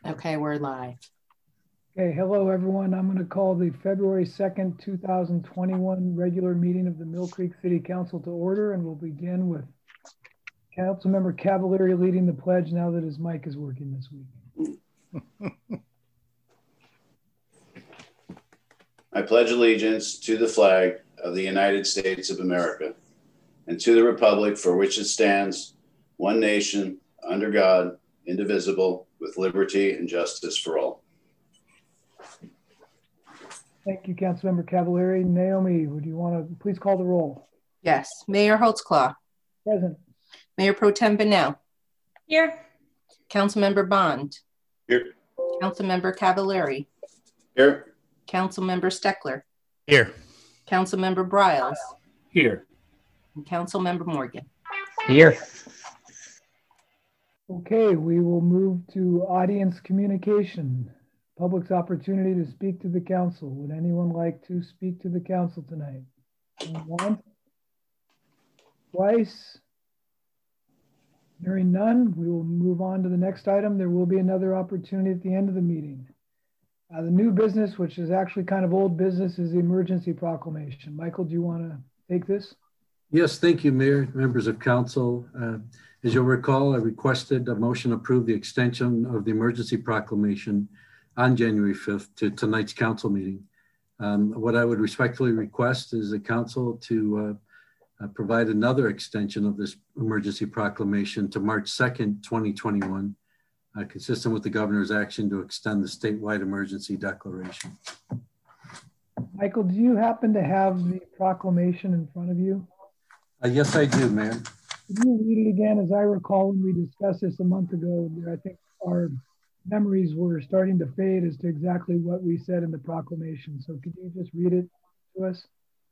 Okay, we're live. Okay, hello everyone. I'm going to call the February 2nd, 2021 regular meeting of the Mill Creek City Council to order, and we'll begin with Councilmember Cavallari leading the pledge now that his mic is working this week. I pledge allegiance to the flag of the United States of America and to the republic for which it stands, one nation, under God, indivisible, with liberty and justice for all. Thank you, Councilmember Cavallari. Naomi, would you want to please call the roll? Yes. Mayor Holtzclaw. Present. Mayor Pro Tem Bunnell. Here. Councilmember Bond. Here. Councilmember Cavallari. Here. Councilmember Steckler. Here. Councilmember Briles. Here. And Councilmember Morgan. Here. Okay, we will move to audience communication. Public's opportunity to speak to the council. Would anyone like to speak to the council tonight? Once? Twice? Hearing none, we will move on to the next item. There will be another opportunity at the end of the meeting. The new business, which is actually kind of old business, is the emergency proclamation. Michael, do you want to take this? Yes, thank you, Mayor, members of council. As you'll recall, I requested a motion to approve the extension of the emergency proclamation on January 5th to tonight's council meeting. What I would respectfully request is the council to provide another extension of this emergency proclamation to March 2nd, 2021, consistent with the governor's action to extend the statewide emergency declaration. Michael, do you happen to have the proclamation in front of you? Yes, I do, Mayor. Could you read it again? As I recall, when we discussed this a month ago, I think our memories were starting to fade as to exactly what we said in the proclamation. So could you just read it to us?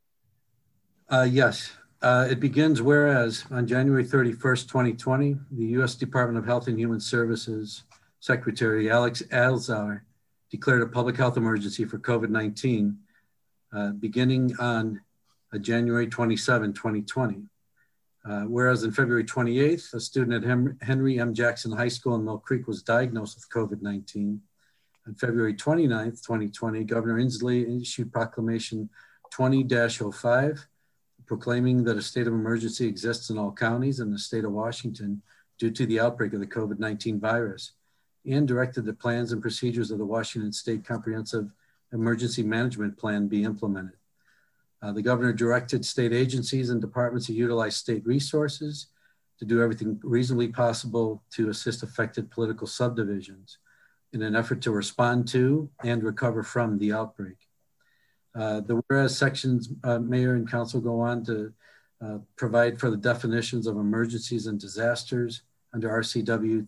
Yes. It begins, whereas on January 31st, 2020, the U.S. Department of Health and Human Services Secretary Alex Azar declared a public health emergency for COVID-19 beginning on January 27, 2020. Whereas on February 28th, a student at Henry M. Jackson High School in Mill Creek was diagnosed with COVID-19. On February 29th, 2020, Governor Inslee issued Proclamation 20-05, proclaiming that a state of emergency exists in all counties in the state of Washington due to the outbreak of the COVID-19 virus, and directed the plans and procedures of the Washington State Comprehensive Emergency Management Plan be implemented. The governor directed state agencies and departments to utilize state resources to do everything reasonably possible to assist affected political subdivisions in an effort to respond to and recover from the outbreak. The whereas sections, Mayor and Council, go on to provide for the definitions of emergencies and disasters under RCW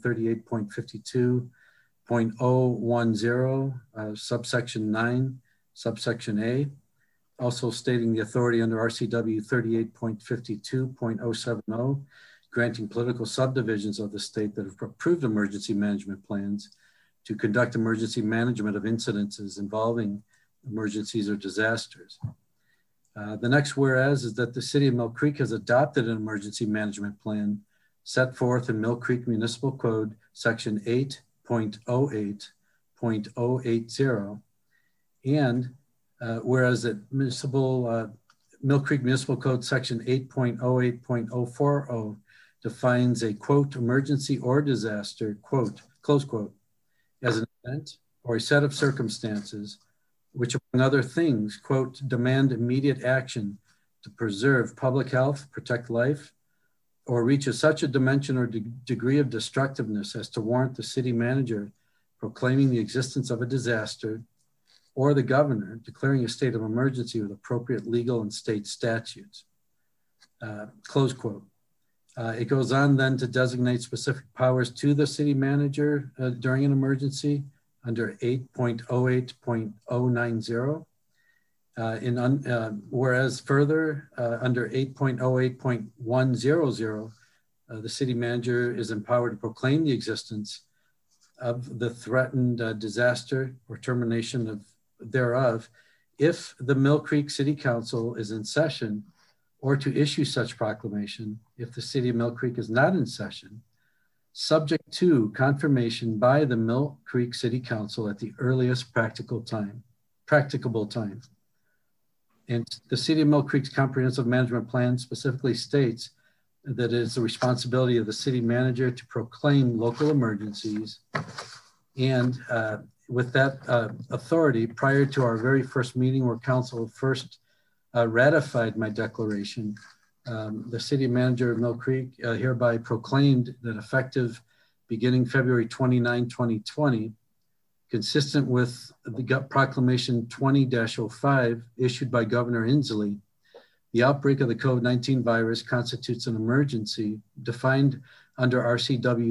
38.52.010, subsection 9, subsection A. Also stating the authority under RCW 38.52.070, granting political subdivisions of the state that have approved emergency management plans to conduct emergency management of incidences involving emergencies or disasters. The next whereas is that the city of Mill Creek has adopted an emergency management plan set forth in Mill Creek Municipal Code section 8.08.080, and whereas that Mill Creek Municipal Code section 8.08.040 defines a quote emergency or disaster quote close quote as an event or a set of circumstances which, among other things, quote, demand immediate action to preserve public health, protect life, or reach such a dimension or degree of destructiveness as to warrant the city manager proclaiming the existence of a disaster, or the governor declaring a state of emergency with appropriate legal and state statutes, close quote. It goes on then to designate specific powers to the city manager during an emergency under 8.08.090. Whereas further, under 8.08.100, the city manager is empowered to proclaim the existence of the threatened disaster or termination thereof if the Mill Creek City Council is in session, or to issue such proclamation if the city of Mill Creek is not in session, subject to confirmation by the Mill Creek City Council at the earliest practicable time. And the City of Mill Creek's comprehensive management plan specifically states that it is the responsibility of the city manager to proclaim local emergencies. And with that authority, prior to our very first meeting where council first ratified my declaration, the city manager of Mill Creek hereby proclaimed that effective beginning February 29, 2020, consistent with the Proclamation 20-05 issued by Governor Inslee, the outbreak of the COVID-19 virus constitutes an emergency defined under RCW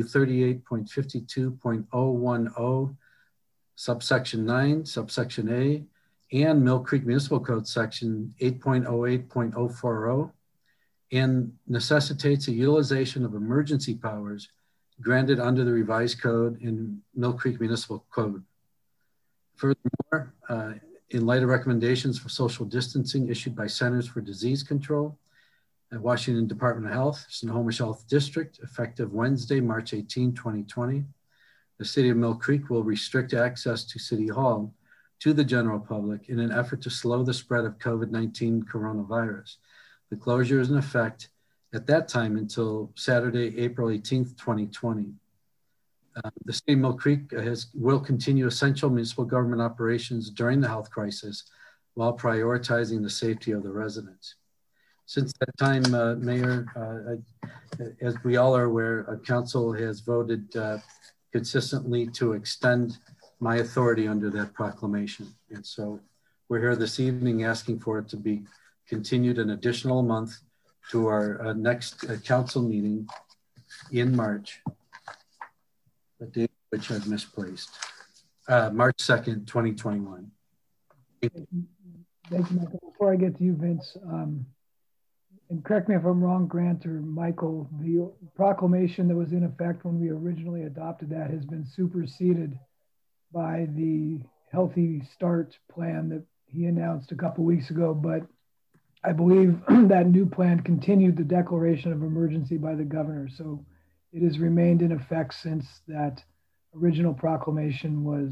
38.52.010, subsection 9, subsection A, and Mill Creek Municipal Code section 8.08.040, and necessitates a utilization of emergency powers granted under the revised code in Mill Creek Municipal Code. Furthermore, in light of recommendations for social distancing issued by Centers for Disease Control at Washington Department of Health, Snohomish Health District, effective Wednesday, March 18, 2020, the City of Mill Creek will restrict access to City Hall to the general public in an effort to slow the spread of COVID-19 coronavirus. The closure is in effect at that time until Saturday, April 18th, 2020. The City of Mill Creek will continue essential municipal government operations during the health crisis while prioritizing the safety of the residents. Since that time, Mayor, as we all are aware, Council has voted consistently to extend my authority under that proclamation. And so we're here this evening asking for it to be continued an additional month to our next council meeting in March, the date which I've misplaced, March 2nd, 2021. Thank you, Michael. Before I get to you, Vince, and correct me if I'm wrong, Grant or Michael, the proclamation that was in effect when we originally adopted that has been superseded by the Healthy Start plan that he announced a couple weeks ago, but I believe that new plan continued the declaration of emergency by the governor. So it has remained in effect since that original proclamation was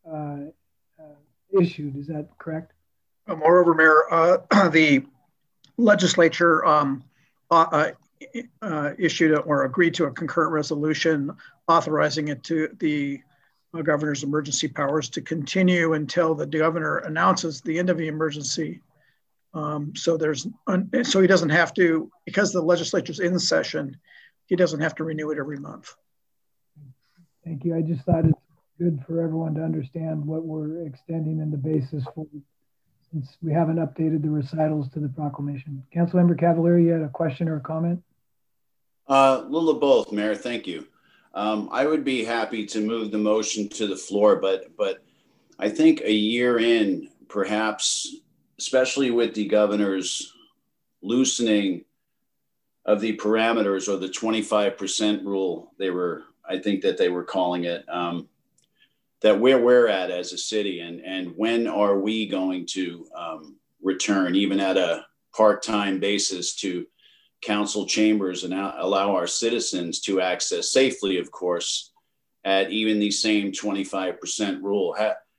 issued. Is that correct? Moreover, Mayor, the legislature issued or agreed to a concurrent resolution authorizing it to the governor's emergency powers to continue until the governor announces the end of the emergency. So he doesn't have to, because the legislature's in session, he doesn't have to renew it every month. Thank you. I just thought it's good for everyone to understand what we're extending and the basis for, since we haven't updated the recitals to the proclamation. Councilmember Cavalieri, you had a question or a comment? A little of both, Mayor. Thank you. I would be happy to move the motion to the floor, but I think a year in, perhaps, especially with the governor's loosening of the parameters or the 25% rule, I think that they were calling it, that where we're at as a city and when are we going to return, even at a part-time basis, to council chambers and allow our citizens to access safely, of course, at even the same 25% rule.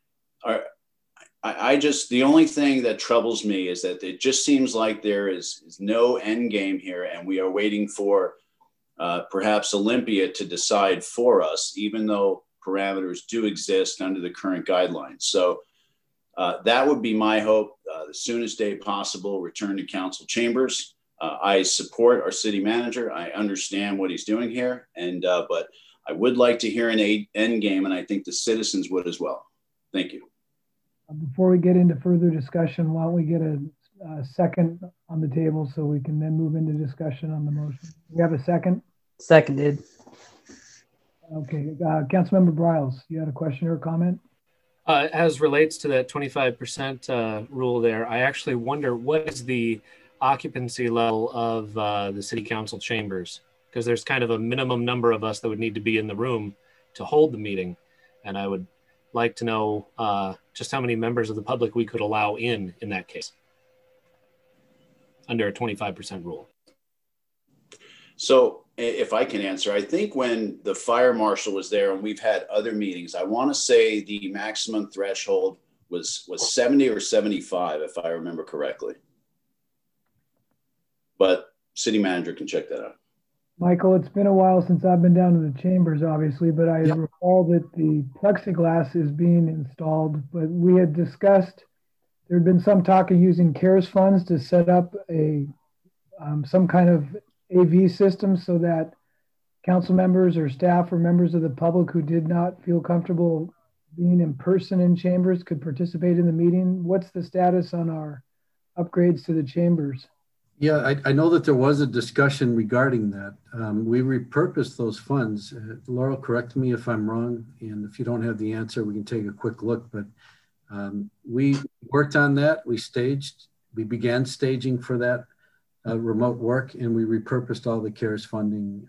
The only thing that troubles me is that it just seems like there is no end game here, and we are waiting for perhaps Olympia to decide for us, even though parameters do exist under the current guidelines. So that would be my hope, the soonest day possible, return to council chambers. I support our city manager. I understand what he's doing here, but I would like to hear an end game, and I think the citizens would as well. Thank you. Before we get into further discussion, why don't we get a second on the table so we can then move into discussion on the motion. We have a second? Seconded. Okay, Councilmember Briles, you had a question or a comment? As relates to that 25% rule there, I actually wonder what is the occupancy level of the city council chambers? Because there's kind of a minimum number of us that would need to be in the room to hold the meeting. And I would like to know just how many members of the public we could allow in that case under a 25% rule. So if I can answer, I think when the fire marshal was there and we've had other meetings, I want to say the maximum threshold was 70 or 75, if I remember correctly. But city manager can check that out. Michael, it's been a while since I've been down to the chambers, obviously, but I Yep. recall that the plexiglass is being installed, but we had discussed, there had been some talk of using CARES funds to set up a some kind of AV system so that council members or staff or members of the public who did not feel comfortable being in person in chambers could participate in the meeting. What's the status on our upgrades to the chambers? Yeah, I know that there was a discussion regarding that. We repurposed those funds. Laurel, correct me if I'm wrong. And if you don't have the answer, we can take a quick look. But we worked on that. We began staging for that remote work, and we repurposed all the CARES funding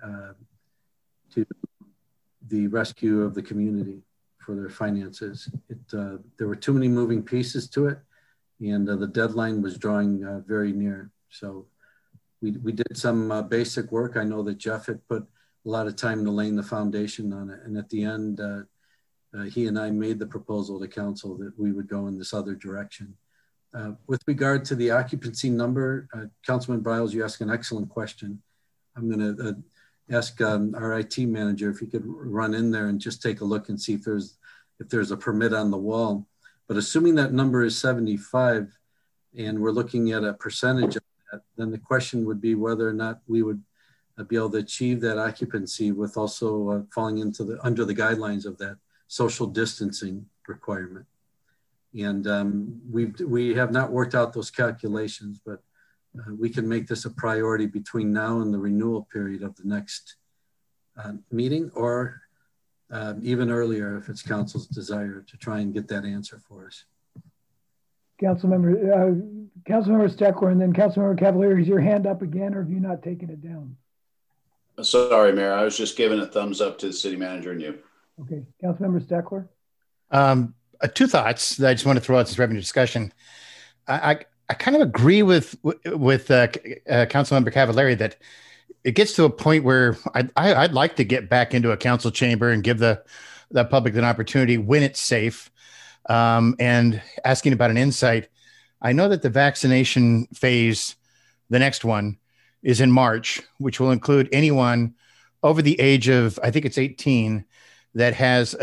to the rescue of the community for their finances. There were too many moving pieces to it, and the deadline was drawing very near. So we did some basic work. I know that Jeff had put a lot of time into laying the foundation on it. And at the end, he and I made the proposal to council that we would go in this other direction. With regard to the occupancy number, Councilman Briles, you asked an excellent question. I'm going to ask our IT manager if he could run in there and just take a look and see if there's a permit on the wall. But assuming that number is 75 and we're looking at a percentage of that, then the question would be whether or not we would be able to achieve that occupancy with also falling into under the guidelines of that social distancing requirement. And we have not worked out those calculations, but we can make this a priority between now and the renewal period of the next meeting, or even earlier if it's council's desire to try and get that answer for us. Councilmember Steckler, and then Councilmember Cavalieri, is your hand up again, or have you not taken it down? Sorry, Mayor. I was just giving a thumbs up to the city manager and you. Okay, Councilmember Steckler. Two thoughts that I just want to throw out this revenue discussion. I kind of agree with Councilmember Cavalieri that it gets to a point where I'd like to get back into a council chamber and give the public an opportunity when it's safe. And asking about an insight, I know that the vaccination phase, the next one, is in March, which will include anyone over the age of, I think it's 18, that has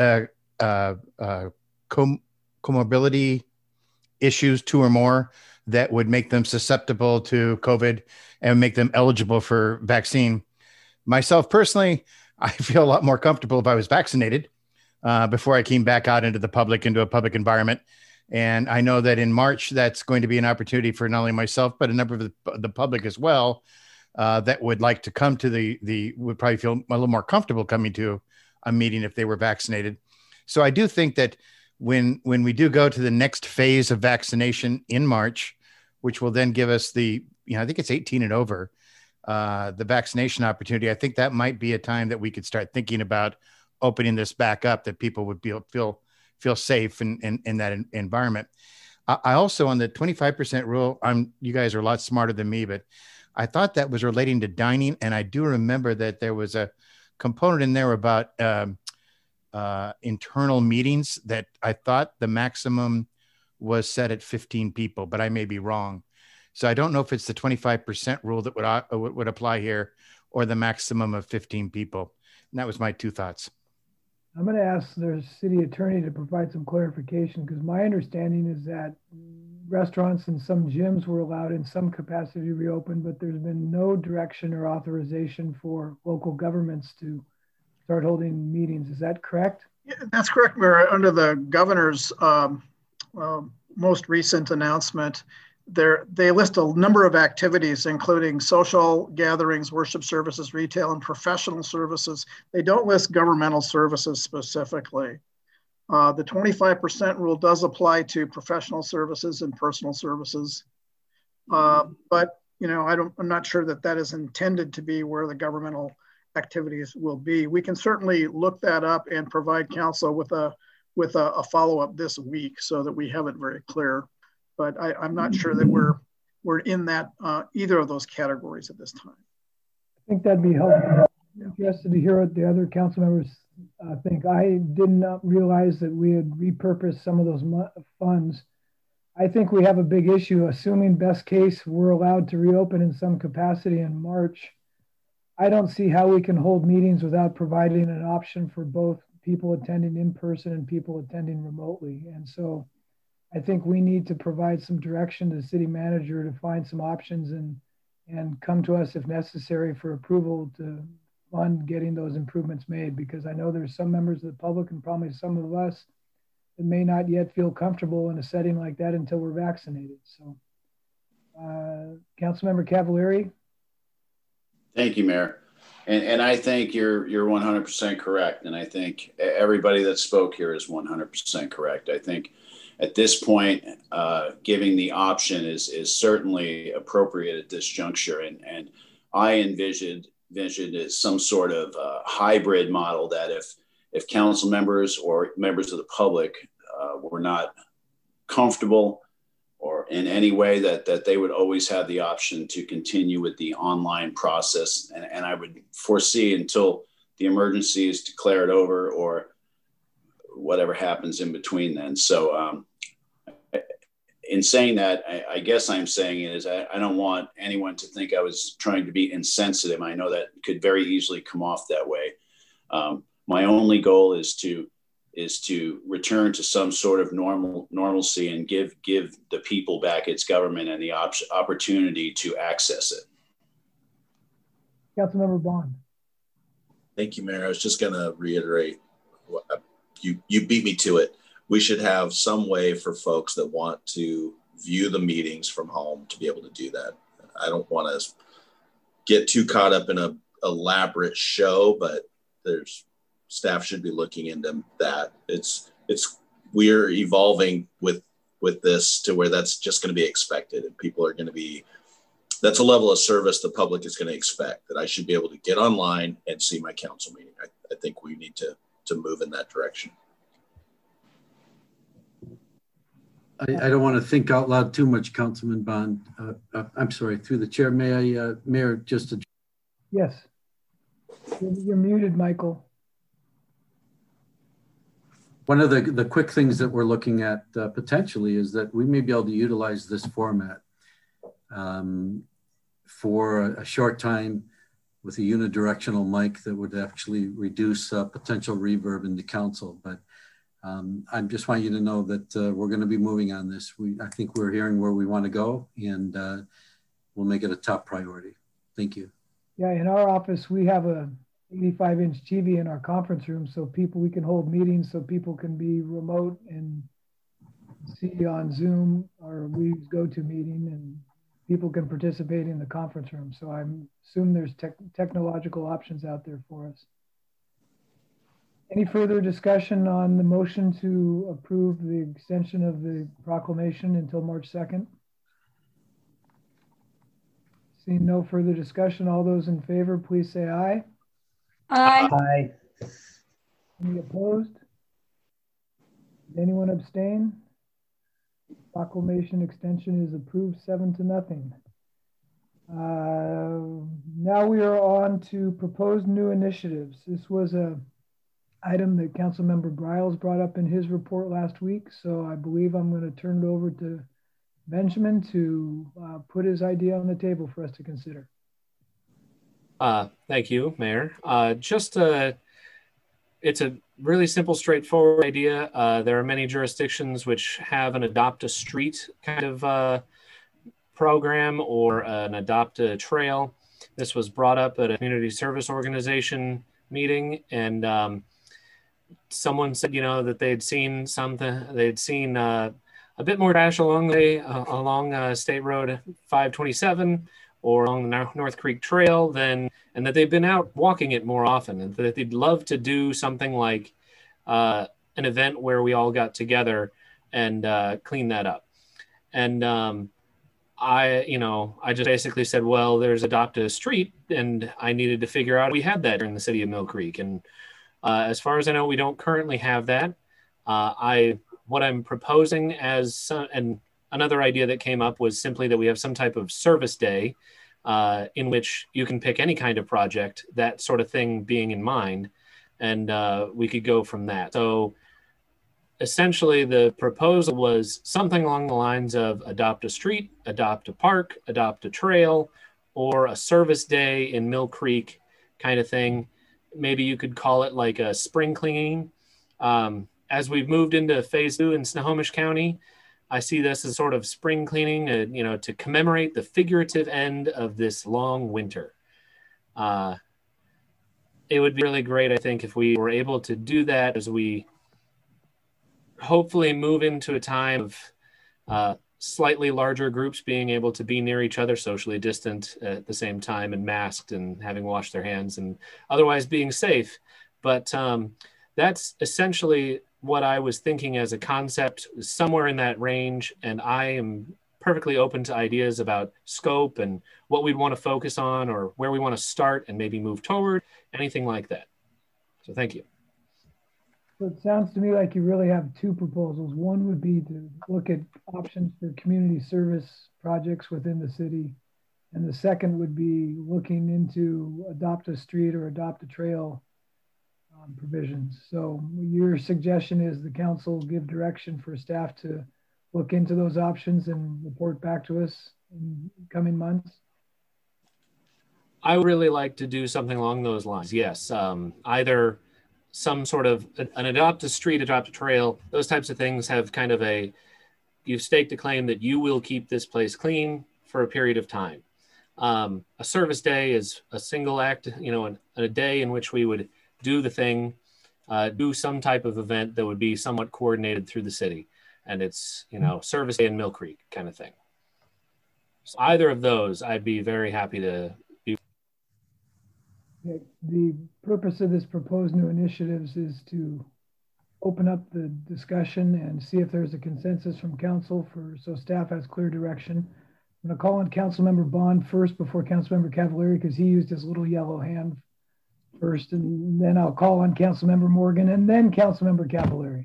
comorbidity issues, 2 or more, that would make them susceptible to COVID and make them eligible for vaccine. Myself personally, I feel a lot more comfortable if I was vaccinated before I came back out into a public environment. And I know that in March, that's going to be an opportunity for not only myself, but a number of the public as well, that would like to come to would probably feel a little more comfortable coming to a meeting if they were vaccinated. So I do think that when we do go to the next phase of vaccination in March, which will then give us I think it's 18 and over, the vaccination opportunity, I think that might be a time that we could start thinking about opening this back up, that people would feel safe in that environment. I also, on the 25% rule, you guys are a lot smarter than me, but I thought that was relating to dining. And I do remember that there was a component in there about internal meetings that I thought the maximum was set at 15 people, but I may be wrong. So I don't know if it's the 25% rule that would apply here or the maximum of 15 people. And that was my 2 thoughts. I'm going to ask the city attorney to provide some clarification, because my understanding is that restaurants and some gyms were allowed in some capacity to reopen, but there's been no direction or authorization for local governments to start holding meetings. Is that correct? Yeah, that's correct, Mayor. Under the governor's most recent announcement, they list a number of activities, including social gatherings, worship services, retail, and professional services. They don't list governmental services specifically. The 25% rule does apply to professional services and personal services. But I'm not sure that is intended to be where the governmental activities will be. We can certainly look that up and provide council with a follow-up this week so that we have it very clear. But I'm not sure that we're in that either of those categories at this time. I think that'd be helpful. I'm interested to hear what the other council members think. I did not realize that we had repurposed some of those funds. I think we have a big issue. Assuming best case, we're allowed to reopen in some capacity in March. I don't see how we can hold meetings without providing an option for both people attending in person and people attending remotely. And so I think we need to provide some direction to the city manager to find some options and come to us if necessary for approval to fund getting those improvements made, because I know there's some members of the public and probably some of us that may not yet feel comfortable in a setting like that until we're vaccinated. So Councilmember Cavallari. Thank you, Mayor. And I think you're 100% correct. And I think everybody that spoke here is 100% correct. I think at this point, giving the option is certainly appropriate at this juncture. And I envisioned as some sort of hybrid model that if council members or members of the public were not comfortable or in any way, that they would always have the option to continue with the online process. And I would foresee until the emergency is declared over or whatever happens in between then. So in saying that, I guess I'm saying is I don't want anyone to think I was trying to be insensitive. I know that could very easily come off that way. My only goal is to return to some sort of normalcy and give the people back its government and the opportunity to access it. Councilmember Bond. Thank you, Mayor. I was just going to reiterate, you beat me to it. We should have some way for folks that want to view the meetings from home to be able to do that. I don't want to get too caught up in an elaborate show, but staff should be looking into that. We're evolving with this to where that's just going to be expected, and people are going to be, that's a level of service the public is going to expect, that I should be able to get online and see my council meeting. I think we need to move in that direction. I don't want to think out loud too much, Councilman Bond. I'm sorry, through the chair, may I, Mayor, just to... Yes. You're muted, Michael. One of the quick things that we're looking at potentially is that we may be able to utilize this format for a short time with a unidirectional mic that would actually reduce potential reverb in the council. But I just want you to know that we're going to be moving on this. I think we're hearing where we want to go, and we'll make it a top priority. Thank you. Yeah, in our office, we have a 85-inch TV in our conference room, so we can hold meetings, so people can be remote and see on Zoom or we go to meeting, and people can participate in the conference room. So I assume there's technological options out there for us. Any further discussion on the motion to approve the extension of the proclamation until March 2nd? Seeing no further discussion, all those in favor, please say aye. Aye. Aye. Any opposed? Did anyone abstain? Proclamation extension is approved 7-0. Now we are on to proposed new initiatives. This was a item that Councilmember Briles brought up in his report last week. So I believe I'm going to turn it over to Benjamin to put his idea on the table for us to consider. Thank you, Mayor. It's a really simple, straightforward idea. There are many jurisdictions which have an adopt a street kind of program or an adopt a trail. This was brought up at a community service organization meeting, and someone said, that they'd seen something, a bit more trash along State Road 527 or along the North Creek Trail and that they've been out walking it more often, and that they'd love to do something like an event where we all got together and clean that up. And I just basically said, well, there's Adopt a Street, and I needed to figure out if we had that in the city of Mill Creek. And as far as I know, we don't currently have that. What I'm proposing and another idea that came up was simply that we have some type of service day in which you can pick any kind of project, that sort of thing being in mind, and we could go from that. So essentially the proposal was something along the lines of adopt a street, adopt a park, adopt a trail, or a service day in Mill Creek kind of thing. Maybe you could call it like a spring cleaning. As we've moved into phase 2 in Snohomish County, I see this as sort of spring cleaning, to commemorate the figurative end of this long winter. It would be really great, I think, if we were able to do that as we hopefully move into a time of slightly larger groups being able to be near each other, socially distant at the same time, and masked and having washed their hands and otherwise being safe. But that's essentially what I was thinking as a concept, somewhere in that range. And I am perfectly open to ideas about scope and what we'd want to focus on or where we want to start and maybe move toward, anything like that. So thank you. So it sounds to me like you really have two proposals. One would be to look at options for community service projects within the city. And the second would be looking into adopt a street or adopt a trail provisions. So your suggestion is the council give direction for staff to look into those options and report back to us in coming months? I would really like to do something along those lines. Yes, either some sort of an adopt a street, adopt a trail, those types of things have kind of you've staked a claim that you will keep this place clean for a period of time. A service day is a single act, a day in which we would do the thing, do some type of event that would be somewhat coordinated through the city. And it's, service day in Mill Creek kind of thing. So either of those, I'd be very happy to do. The purpose of this proposed new initiatives is to open up the discussion and see if there's a consensus from council so staff has clear direction. I'm going to call on Councilmember Bond first before Councilmember Cavallari because he used his little yellow hand first, and then I'll call on Councilmember Morgan and then Councilmember Cavallari.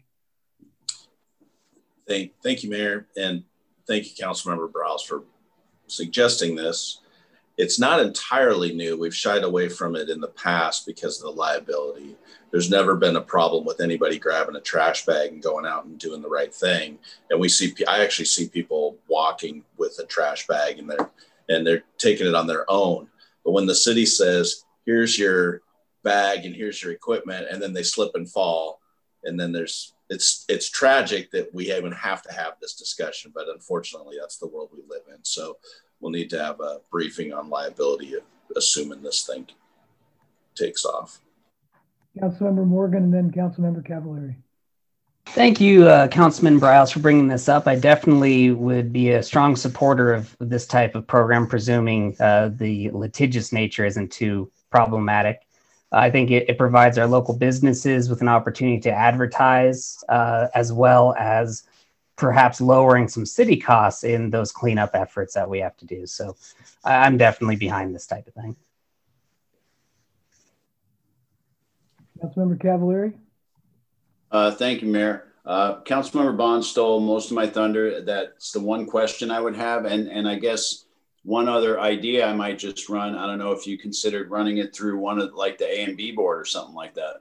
Thank you, Mayor, and thank you, Councilmember Browse, for suggesting this. It's not entirely new. We've shied away from it in the past because of the liability. There's never been a problem with anybody grabbing a trash bag and going out and doing the right thing. And I actually see people walking with a trash bag and they're taking it on their own. But when the city says, here's your bag and here's your equipment, and then they slip and fall, and then it's tragic that we even have to have this discussion, but unfortunately that's the world we live in. So we'll need to have a briefing on liability, assuming this thing takes off. Councilmember Morgan and then Councilmember Cavallari. Thank you, Councilman Browse, for bringing this up. I definitely would be a strong supporter of this type of program, presuming the litigious nature isn't too problematic. I think it provides our local businesses with an opportunity to advertise, as well as perhaps lowering some city costs in those cleanup efforts that we have to do. So I'm definitely behind this type of thing. Councilmember Cavallari. Thank you, Mayor. Councilmember Bond stole most of my thunder. That's the one question I would have. And I guess one other idea I might just run, I don't know if you considered running it through one of like the A and B board or something like that.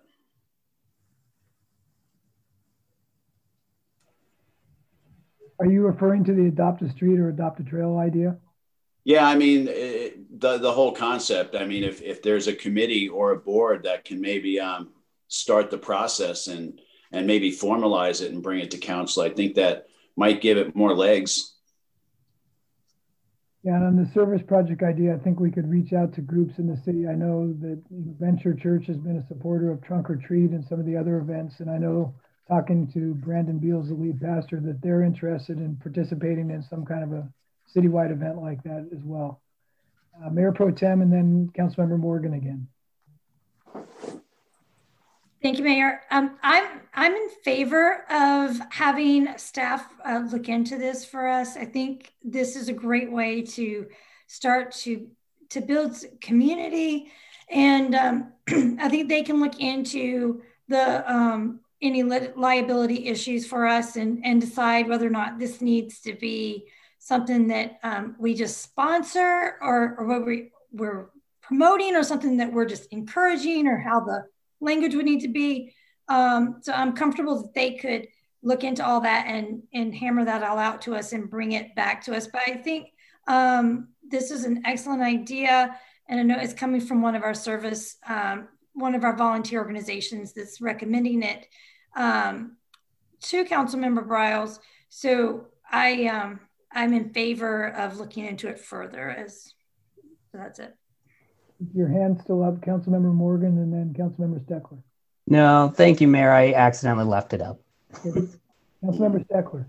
Are you referring to the adopt a street or adopt a trail idea? Yeah, I mean, the whole concept. I mean, if there's a committee or a board that can maybe start the process and maybe formalize it and bring it to council, I think that might give it more legs. Yeah, and on the service project idea, I think we could reach out to groups in the city. I know that Venture Church has been a supporter of Trunk or Treat and some of the other events. And I know, talking to Brandon Beals, the lead pastor, that they're interested in participating in some kind of a citywide event like that as well. Mayor Pro Tem and then Councilmember Morgan again. Thank you, Mayor. I'm in favor of having staff look into this for us. I think this is a great way to start to build community, and I think they can look into the any liability issues for us and decide whether or not this needs to be something that we just sponsor or what we're promoting, or something that we're just encouraging, or how the language would need to be. So I'm comfortable that they could look into all that and hammer that all out to us and bring it back to us. But I think this is an excellent idea. And I know it's coming from one of our one of our volunteer organizations that's recommending it to Councilmember Briles. So I'm in favor of looking into it further. So that's it. Your hand still up, Councilmember Morgan, and then Councilmember Steckler. No, thank you, Mayor. I accidentally left it up. Okay. Councilmember Steckler.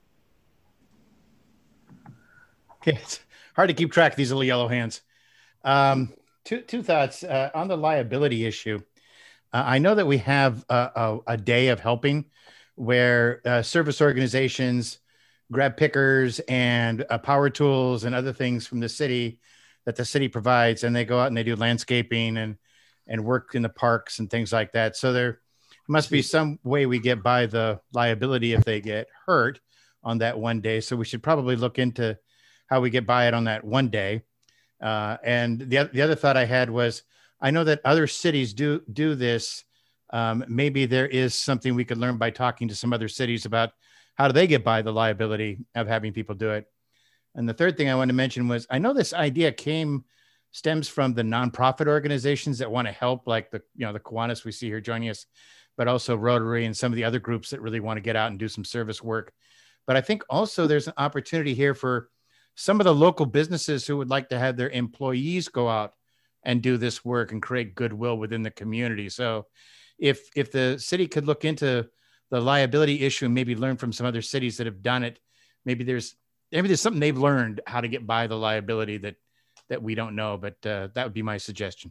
Okay, it's hard to keep track of these little yellow hands. Two thoughts on the liability issue. I know that we have a day of helping where service organizations grab pickers and power tools and other things from the city that the city provides, and they go out and they do landscaping and work in the parks and things like that. So there must be some way we get by the liability if they get hurt on that one day. So we should probably look into how we get by it on that one day. And the other thought I had was, I know that other cities do this. Maybe there is something we could learn by talking to some other cities about how do they get by the liability of having people do it. And the third thing I wanted to mention was, I know this idea stems from the nonprofit organizations that want to help, like the Kiwanis we see here joining us, but also Rotary and some of the other groups that really want to get out and do some service work. But I think also there's an opportunity here for some of the local businesses who would like to have their employees go out and do this work and create goodwill within the community. So if the city could look into the liability issue and maybe learn from some other cities that have done it, maybe there's something they've learned how to get by the liability that we don't know, but that would be my suggestion.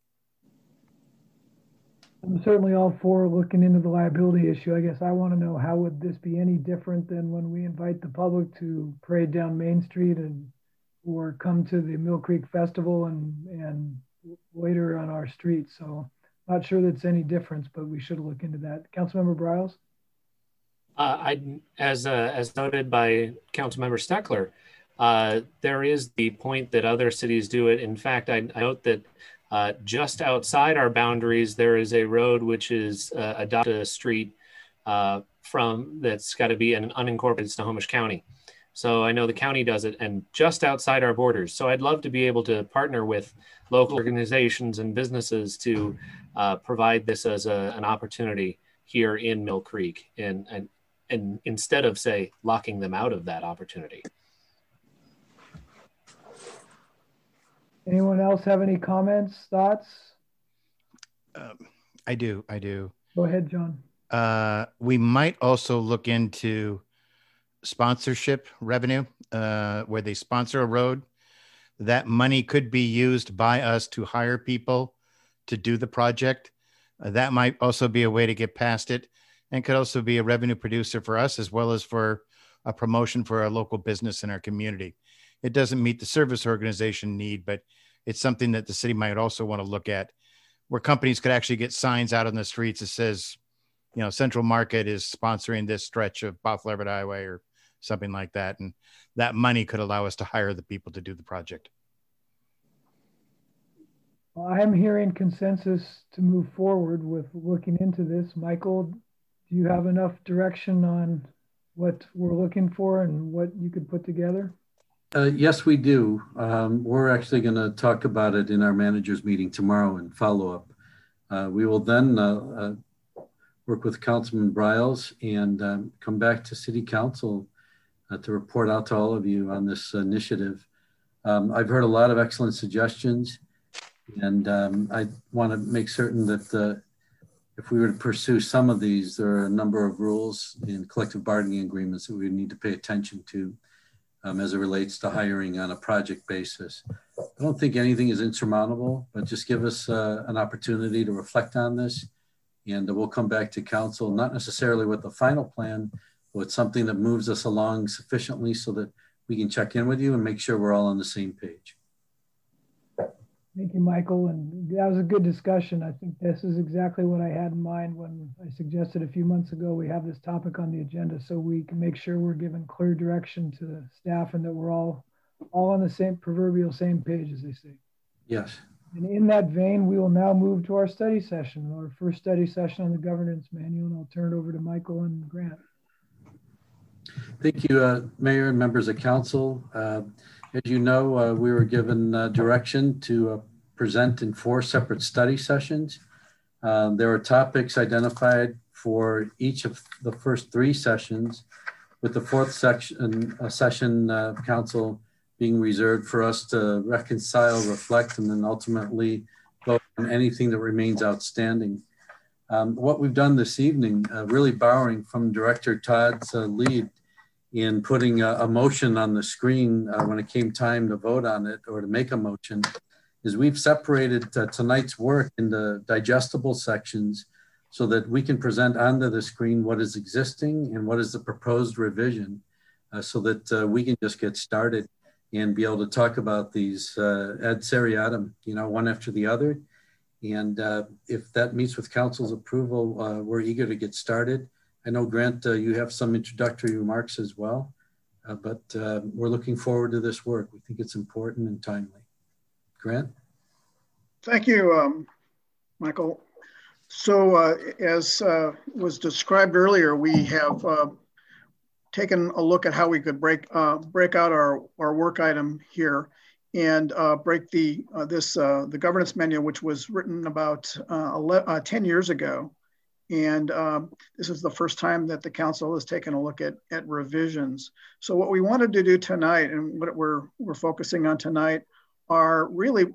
I'm certainly all for looking into the liability issue. I guess I want to know, how would this be any different than when we invite the public to parade down Main Street or come to the Mill Creek Festival and later on our street. So not sure that's any difference, but we should look into that. Councilmember Briles? As noted by Councilmember Steckler, there is the point that other cities do it. In fact, I note that just outside our boundaries, there is a road which is adopted a street that's got to be in an unincorporated Snohomish County. So I know the county does it, and just outside our borders. So I'd love to be able to partner with local organizations and businesses to provide this as an opportunity here in Mill Creek, and instead of, say, locking them out of that opportunity. Anyone else have any comments, thoughts? I do. Go ahead, John. We might also look into sponsorship revenue, where they sponsor a road. That money could be used by us to hire people to do the project. That might also be a way to get past it, and could also be a revenue producer for us, as well as for a promotion for our local business in our community. It doesn't meet the service organization need, but it's something that the city might also want to look at, where companies could actually get signs out on the streets that says, Central Market is sponsoring this stretch of Bothell Everett Highway or something like that. And that money could allow us to hire the people to do the project. Well, I'm hearing consensus to move forward with looking into this. Michael, do you have enough direction on what we're looking for and what you could put together? Yes, we do. We're actually going to talk about it in our managers meeting tomorrow and follow up. We will then work with Councilman Briles and come back to City Council to report out to all of you on this initiative. I've heard a lot of excellent suggestions, and I want to make certain that if we were to pursue some of these, there are a number of rules and collective bargaining agreements that we need to pay attention to as it relates to hiring on a project basis. I don't think anything is insurmountable, but just give us an opportunity to reflect on this, and we'll come back to council, not necessarily with the final plan, but with something that moves us along sufficiently so that we can check in with you and make sure we're all on the same page. Thank you, Michael. And that was a good discussion. I think this is exactly what I had in mind when I suggested a few months ago we have this topic on the agenda so we can make sure we're giving clear direction to the staff and that we're all on the same proverbial same page, as they say. Yes. And in that vein, we will now move to our study session, our first study session on the governance manual, and I'll turn it over to Michael and Grant. Thank you, Mayor and members of council. As you know, we were given direction to present in 4 separate study sessions. There were topics identified for each of the first 3 sessions, with the 4th session council being reserved for us to reconcile, reflect, and then ultimately vote on anything that remains outstanding. What we've done this evening, really borrowing from Director Todd's lead in putting a motion on the screen when it came time to vote on it or to make a motion, is we've separated tonight's work into digestible sections so that we can present onto the screen what is existing and what is the proposed revision so that we can just get started and be able to talk about these ad seriatim, one after the other. And if that meets with council's approval, we're eager to get started. I know, Grant, you have some introductory remarks as well, but we're looking forward to this work. We think it's important and timely. Grant? Thank you, Michael. So as was described earlier, we have taken a look at how we could break out our work item here and break the governance manual, which was written about 10 years ago. And this is the first time that the council has taken a look at revisions. So what we wanted to do tonight and what we're focusing on tonight are really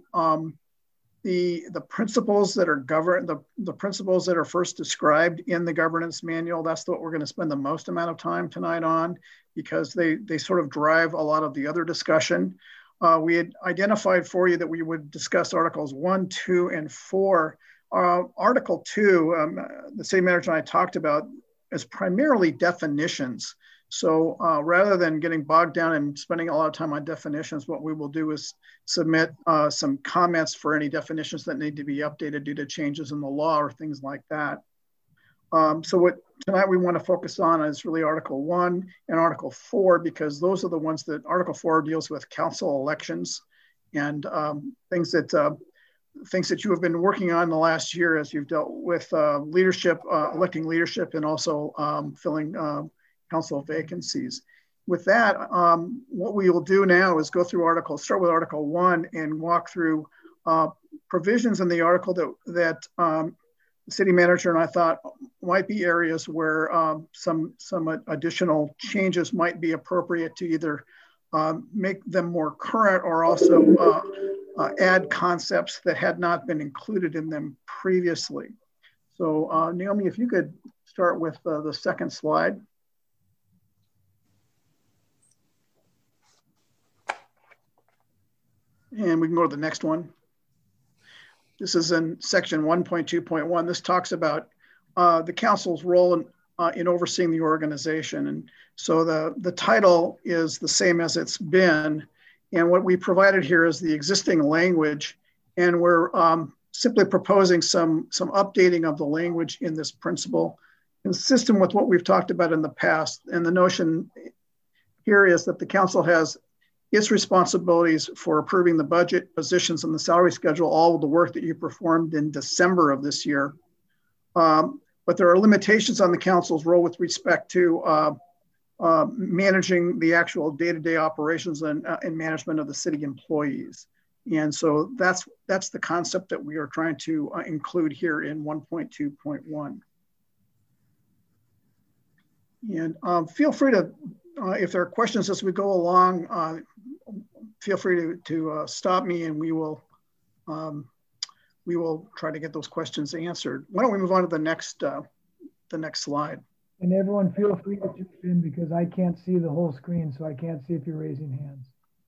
the principles that are governed, the principles that are first described in the governance manual. That's what we're going to spend the most amount of time tonight on, because they sort of drive a lot of the other discussion. We had identified for you that we would discuss Articles 1, 2, and 4. Article 2, the city manager and I talked about, is primarily definitions. So rather than getting bogged down and spending a lot of time on definitions, what we will do is submit some comments for any definitions that need to be updated due to changes in the law or things like that. So what tonight we want to focus on is really Article 1 and Article 4, because those are the ones that Article 4 deals with council elections and things that you have been working on the last year as you've dealt with leadership, electing leadership, and also filling council vacancies. With that, what we will do now is go through start with Article 1 and walk through provisions in the article that the city manager and I thought might be areas where some additional changes might be appropriate to either make them more current or also add concepts that had not been included in them previously. So Naomi, if you could start with the second slide. And we can go to the next one. This is in section 1.2.1. This talks about the council's role in overseeing the organization. And so the title is the same as it's been. And what we provided here is the existing language. And we're simply proposing some updating of the language in this principle, consistent with what we've talked about in the past. And the notion here is that the council has its responsibilities for approving the budget, positions, and the salary schedule, all of the work that you performed in December of this year. But there are limitations on the council's role with respect to managing the actual day-to-day operations and management of the city employees. And so that's the concept that we are trying to include here in 1.2.1. And feel free to, if there are questions as we go along, feel free to stop me and we will try to get those questions answered. Why don't we move on to the next slide? And everyone feel free to jump in because I can't see the whole screen, so I can't see if you're raising hands.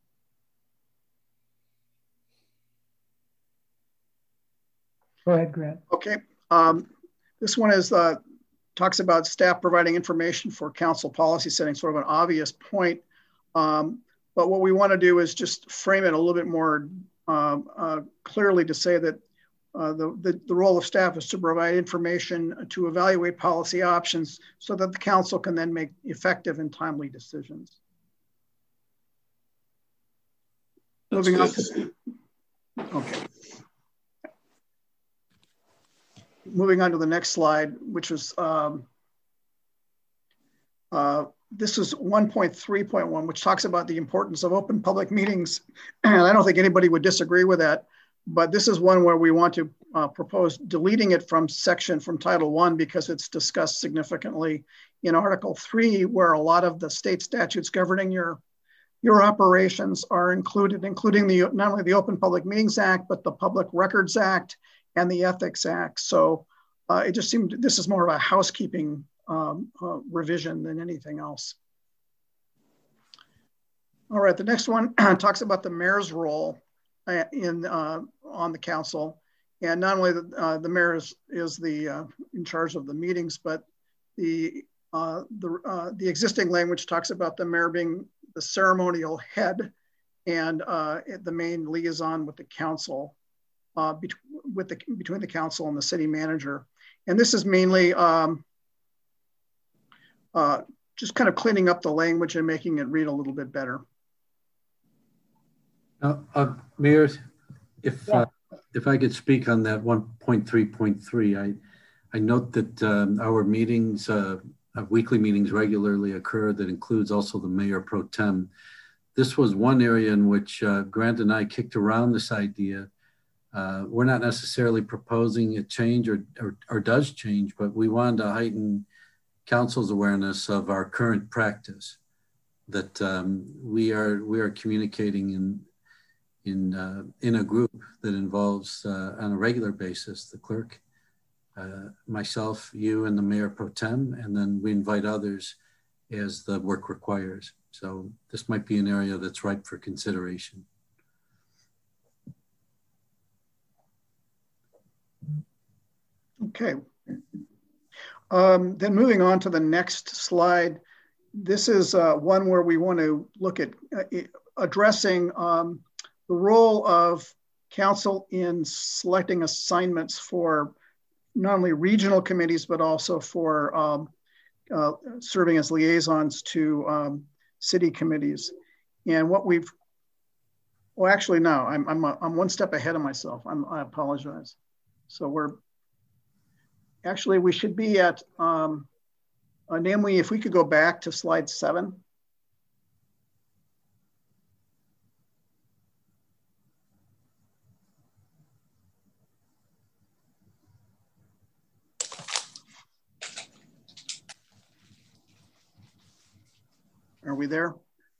Go ahead, Grant. Okay. This one is talks about staff providing information for council policy setting, sort of an obvious point. But what we want to do is just frame it a little bit more clearly to say that the role of staff is to provide information to evaluate policy options so that the council can then make effective and timely decisions. That's Moving on good. to, okay. Moving on to the next slide, which was, this is 1.3.1, which talks about the importance of open public meetings. And I don't think anybody would disagree with that, but this is one where we want to propose deleting it from Title I because it's discussed significantly in Article 3, where a lot of the state statutes governing your operations are included, including not only the Open Public Meetings Act, but the Public Records Act and the Ethics Act. So it just seemed this is more of a housekeeping revision than anything else. All right, the next one talks about the mayor's role on the council, and not only the mayor is in charge of the meetings, but the existing language talks about the mayor being the ceremonial head and the main liaison with the council, between the council and the city manager. And this is mainly just kind of cleaning up the language and making it read a little bit better. Mayor, if I could speak on that 1.3.3, I note that our meetings, weekly meetings regularly occur. That includes also the mayor pro tem. This was one area in which Grant and I kicked around this idea. We're not necessarily proposing a change or does change, but we wanted to heighten council's awareness of our current practice, that we are communicating in a group that involves on a regular basis the clerk, myself, you, and the mayor pro tem, and then we invite others as the work requires. So this might be an area that's ripe for consideration. Okay. Then moving on to the next slide. This is one where we want to look at addressing the role of council in selecting assignments for not only regional committees, but also for serving as liaisons to city committees. And what we've, well, actually, no, I'm one step ahead of myself. I apologize. So we should be at, namely, if we could go back to slide 7. Are we there?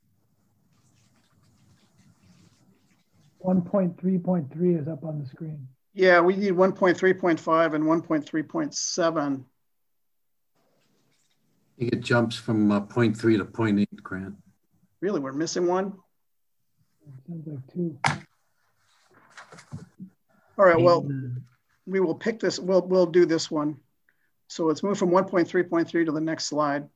1.3.3 is up on the screen. Yeah, we need 1.3.5 and 1.3.7. I think it jumps from 0.3 to 0.8, Grant. Really, we're missing one? Sounds like 2. All right, well, we will pick this, we'll do this one. So let's move from 1.3.3 to the next slide.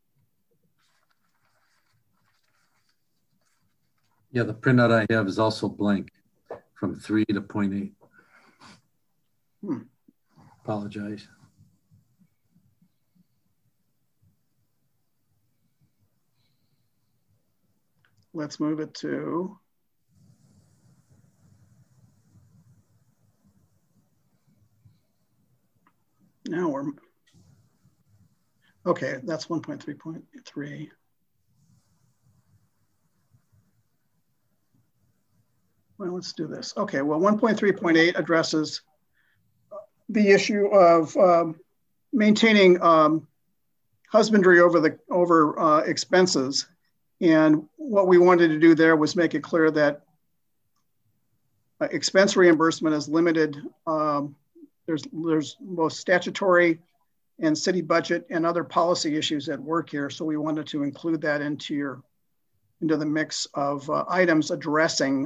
Yeah, the printout I have is also blank from 3 to 0.8. Apologize. Let's move it to now we're okay. That's 1.3.3. Well, let's do this. Okay, well, 1.3.8 addresses the issue of maintaining husbandry over expenses. And what we wanted to do there was make it clear that expense reimbursement is limited. There's both statutory and city budget and other policy issues at work here. So we wanted to include that into the mix of items addressing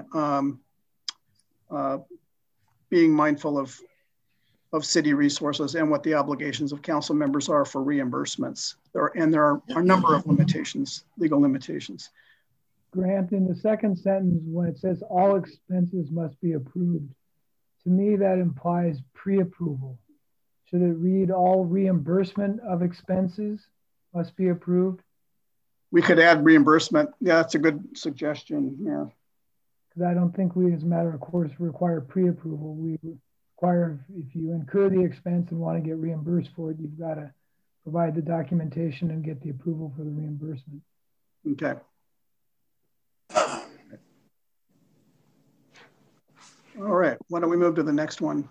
being mindful of city resources and what the obligations of council members are for reimbursements. There are a number of limitations, legal limitations. Grant, in the second sentence, when it says all expenses must be approved, to me that implies pre-approval. Should it read all reimbursement of expenses must be approved? We could add reimbursement. Yeah, that's a good suggestion. Yeah. Because I don't think we, as a matter of course, require pre-approval. We require if you incur the expense and want to get reimbursed for it, you've got to provide the documentation and get the approval for the reimbursement. Okay. All right, why don't we move to the next one?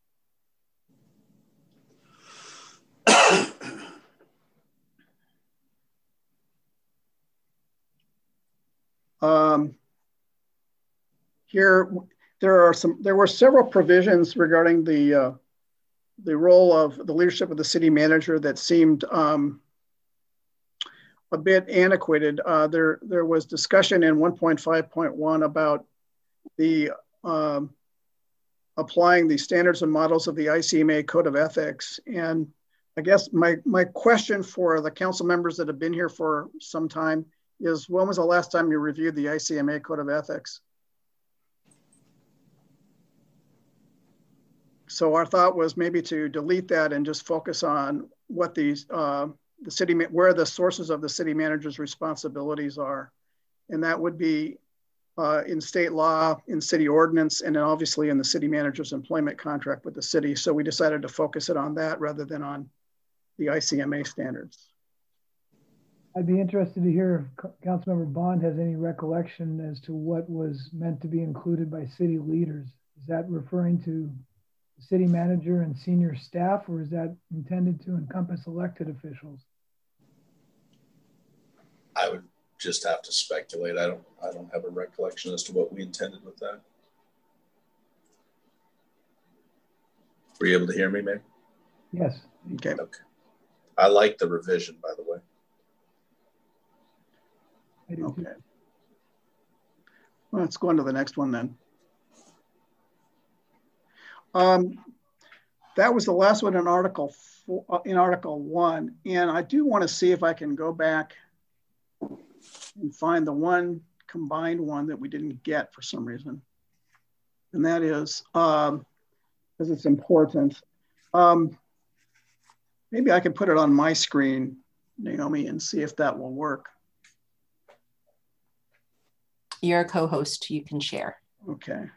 Here, there were several provisions regarding the role of the leadership of the city manager that seemed a bit antiquated. There was discussion in 1.5.1 about the applying the standards and models of the ICMA Code of Ethics. And I guess my question for the council members that have been here for some time is, when was the last time you reviewed the ICMA Code of Ethics? So our thought was maybe to delete that and just focus on what these where the sources of the city manager's responsibilities are. And that would be in state law, in city ordinance, and then obviously in the city manager's employment contract with the city. So we decided to focus it on that rather than on the ICMA standards. I'd be interested to hear if Councilmember Bond has any recollection as to what was meant to be included by city leaders. Is that referring to the city manager and senior staff, or is that intended to encompass elected officials? I would just have to speculate. I don't have a recollection as to what we intended with that. Were you able to hear me, Mayor? Yes. Okay. Okay. I like the revision, by the way. Okay. Well, let's go on to the next one then. That was the last one in Article 1, and I do want to see if I can go back and find the one combined one that we didn't get for some reason, and that is because it's important. Maybe I can put it on my screen, Naomi, and see if that will work. You're a co-host, you can share. Okay.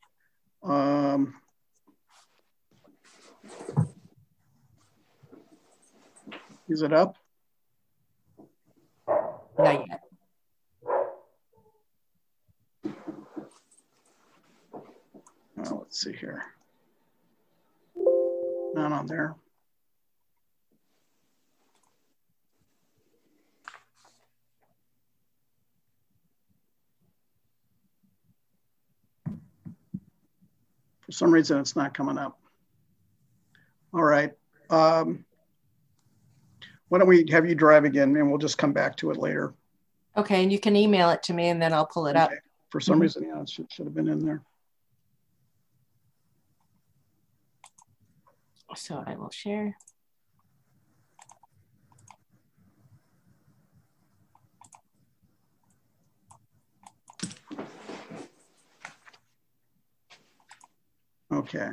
Is it up? Not yet. Oh, let's see here. Not on there. For some reason, it's not coming up. All right. Why don't we have you drive again and we'll just come back to it later. Okay, and you can email it to me and then I'll pull it up. For some reason, yeah, it should have been in there. So I will share. Okay.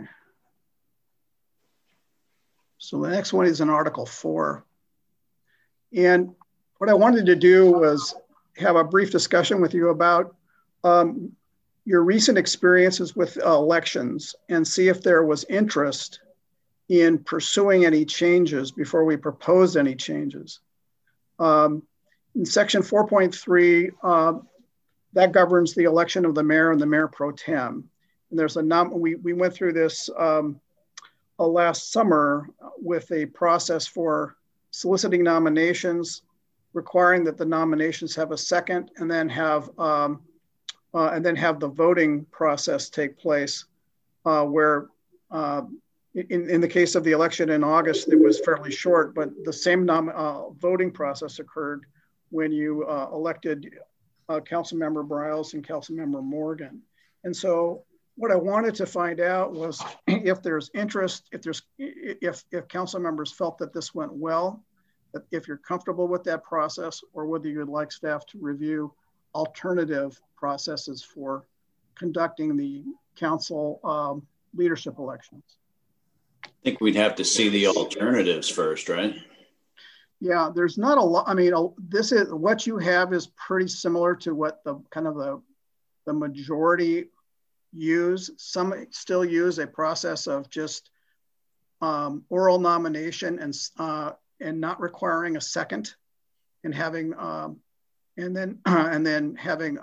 So the next one is in Article 4. And what I wanted to do was have a brief discussion with you about your recent experiences with elections and see if there was interest in pursuing any changes before we propose any changes. In section 4.3, that governs the election of the mayor and the mayor pro tem. And there's we went through this last summer with a process for soliciting nominations, requiring that the nominations have a second, and then have the voting process take place. Where in the case of the election in August, it was fairly short, but the same voting process occurred when you elected Councilmember Briles and Councilmember Morgan. And so what I wanted to find out was if there's interest, if council members felt that this went well, if you're comfortable with that process, or whether you'd like staff to review alternative processes for conducting the council leadership elections. I think we'd have to see the alternatives first, right? Yeah, there's not a lot. I mean, this is what you have is pretty similar to what the kind of the majority use. Some still use a process of just oral nomination and not requiring a second, and having and then having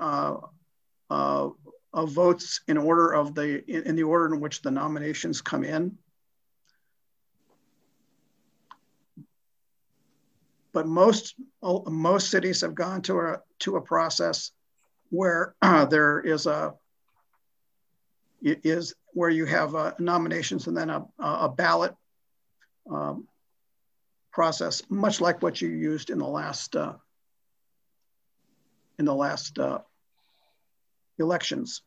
votes in order of in the order in which the nominations come in. But most cities have gone to a process where there is where you have nominations and then a ballot process, much like what you used in the last elections.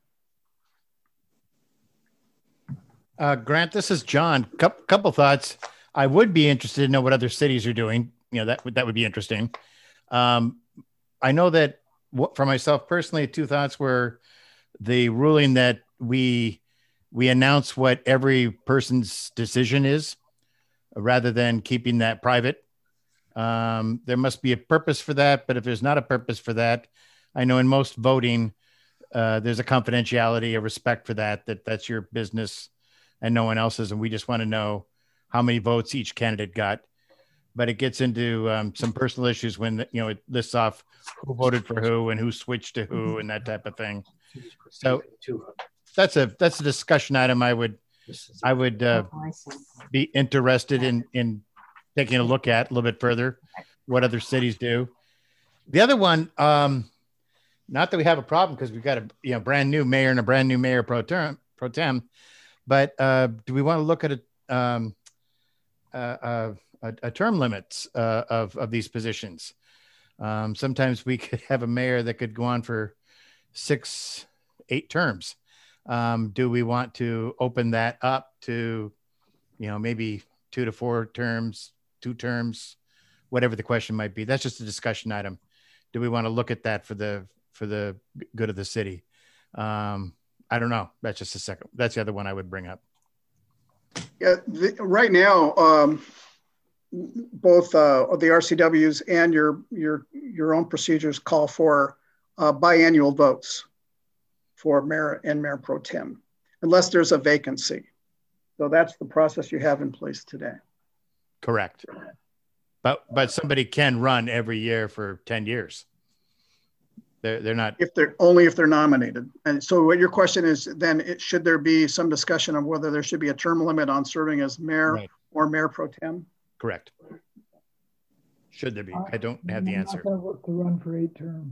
Grant, this is John. Couple thoughts. I would be interested to know what other cities are doing. You know, that would be interesting. I know that for myself personally, two thoughts were the ruling that we announce what every person's decision is rather than keeping that private. There must be a purpose for that, but if there's not a purpose for that, I know in most voting, there's a confidentiality, a respect for that's your business and no one else's. And we just want to know how many votes each candidate got. But it gets into some personal issues when, it lists off who voted for who and who switched to who and that type of thing. So that's a discussion item I would be interested in taking a look at a little bit further, what other cities do. The other one, not that we have a problem because we've got a brand new mayor and a brand new mayor pro tem, but do we want to look at a term limits of these positions? Sometimes we could have a mayor that could go on for 6-8 terms. Do we want to open that up to, maybe 2 to 4 terms, 2 terms, whatever the question might be? That's just a discussion item. Do we want to look at that for the good of the city? I don't know. That's just a second. That's the other one I would bring up. Yeah, right now, both the RCWs and your own procedures call for biannual votes for mayor and mayor pro tem, unless there's a vacancy. So that's the process you have in place today. Correct. But somebody can run every year for 10 years. They're not. If they're nominated. And so what your question is then, should there be some discussion of whether there should be a term limit on serving as mayor or mayor pro tem? Correct. Should there be? I don't have the answer. I'm not going to look to run for 8 terms.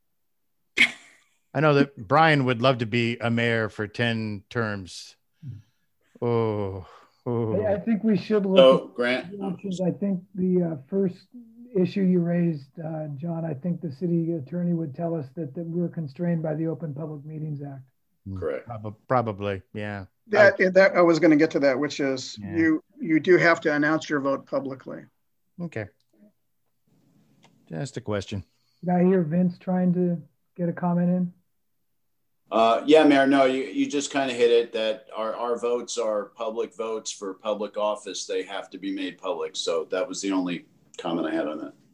I know that Brian would love to be a mayor for 10 terms. Oh. I think we should look at Grant. options. I think the first issue you raised, John, I think the city attorney would tell us that we're constrained by the Open Public Meetings Act. Correct. Probably, yeah. That I was going to get to that, which is you do have to announce your vote publicly. Okay. Just a question. Did I hear Vince trying to get a comment in? Yeah, Mayor, no, you just kind of hit it, that our votes are public votes for public office. They have to be made public. So that was the only comment I had on that.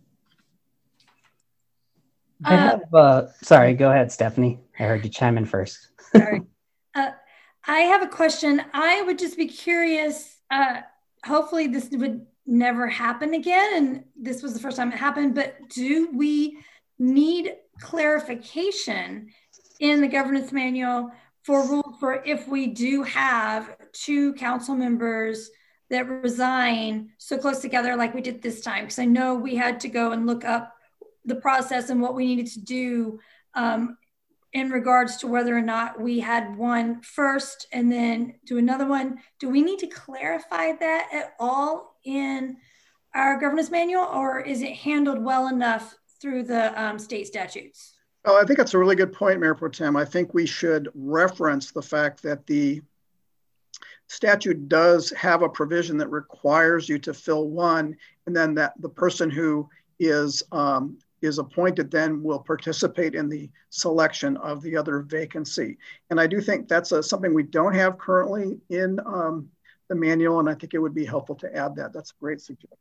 I have, sorry, go ahead, Stephanie. I heard you chime in first. Sorry. I have a question. I would just be curious, hopefully this would never happen again, and this was the first time it happened, but do we need clarification in the governance manual for rules for if we do have 2 council members that resign so close together like we did this time? Because I know we had to go and look up the process and what we needed to do in regards to whether or not we had one first and then do another one. Do we need to clarify that at all in our governance manual, or is it handled well enough through the state statutes? Oh, I think that's a really good point, Mayor Pro Tem. I think we should reference the fact that the statute does have a provision that requires you to fill one, and then that the person who is is appointed then will participate in the selection of the other vacancy. And I do think that's something we don't have currently in the manual, and I think it would be helpful to add that. That's a great suggestion.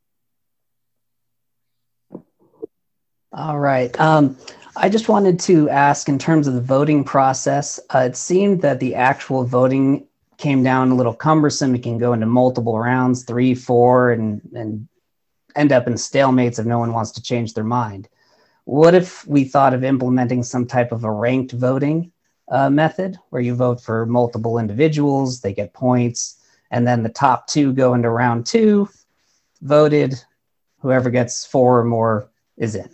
All right. I just wanted to ask, in terms of the voting process, it seemed that the actual voting came down a little cumbersome. It can go into multiple rounds, 3, 4, and end up in stalemates if no one wants to change their mind. What if we thought of implementing some type of a ranked voting method where you vote for multiple individuals, they get points, and then the top 2 go into round 2, voted, whoever gets 4 or more is in?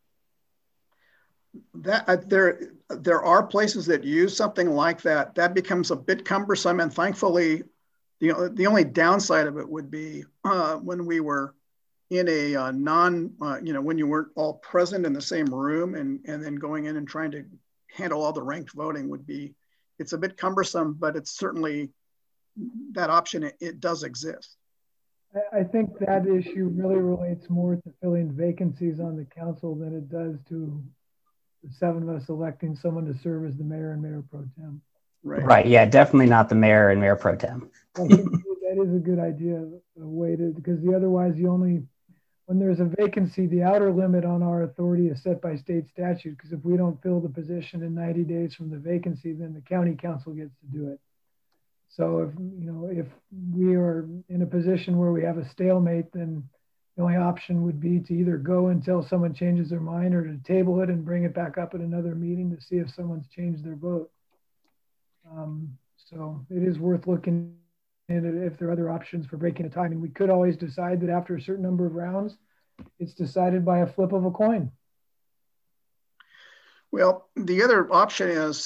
That there are places that use something like that. That becomes a bit cumbersome, and thankfully, the only downside of it would be when we were in a when you weren't all present in the same room, and then going in and trying to handle all the ranked voting it's a bit cumbersome, but it's certainly that option. It does exist. I think that issue really relates more to filling vacancies on the council than it does to the 7 of us electing someone to serve as the mayor and mayor pro tem. Right. Yeah, definitely not the mayor and mayor pro tem. I think that is a good idea, a way to, because otherwise when there's a vacancy, the outer limit on our authority is set by state statute, because if we don't fill the position in 90 days from the vacancy, then the county council gets to do it. So if we are in a position where we have a stalemate, then the only option would be to either go until someone changes their mind, or to table it and bring it back up at another meeting to see if someone's changed their vote. So it is worth looking at if there are other options for breaking a tie. I mean, we could always decide that after a certain number of rounds, it's decided by a flip of a coin. Well, the other option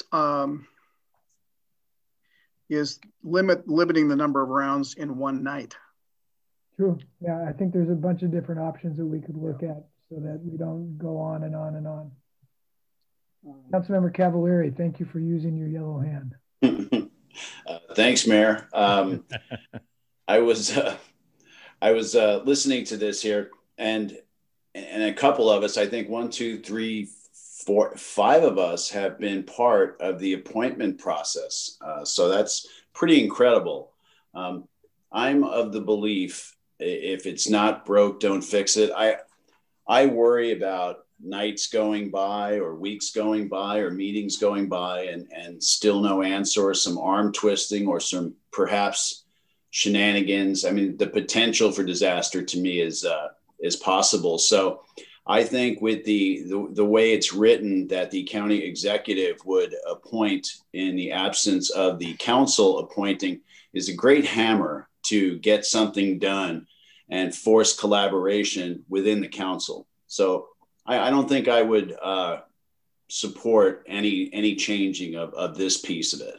is limiting the number of rounds in one night. True. Yeah, I think there's a bunch of different options that we could look at so that we don't go on and on and on. Councilmember Cavalieri, thank you for using your yellow hand. Thanks, Mayor. I was listening to this here, and a couple of us, I think 1, 2, 3, 4, 5 of us have been part of the appointment process. So that's pretty incredible. I'm of the belief, if it's not broke, don't fix it. I worry about nights going by, or weeks going by, or meetings going by, and still no answer, or some arm twisting, or some perhaps shenanigans. I mean, the potential for disaster to me is possible. So I think with the way it's written, that the county executive would appoint in the absence of the council appointing is a great hammer to get something done and force collaboration within the council. So I don't think I would support any changing of this piece of it.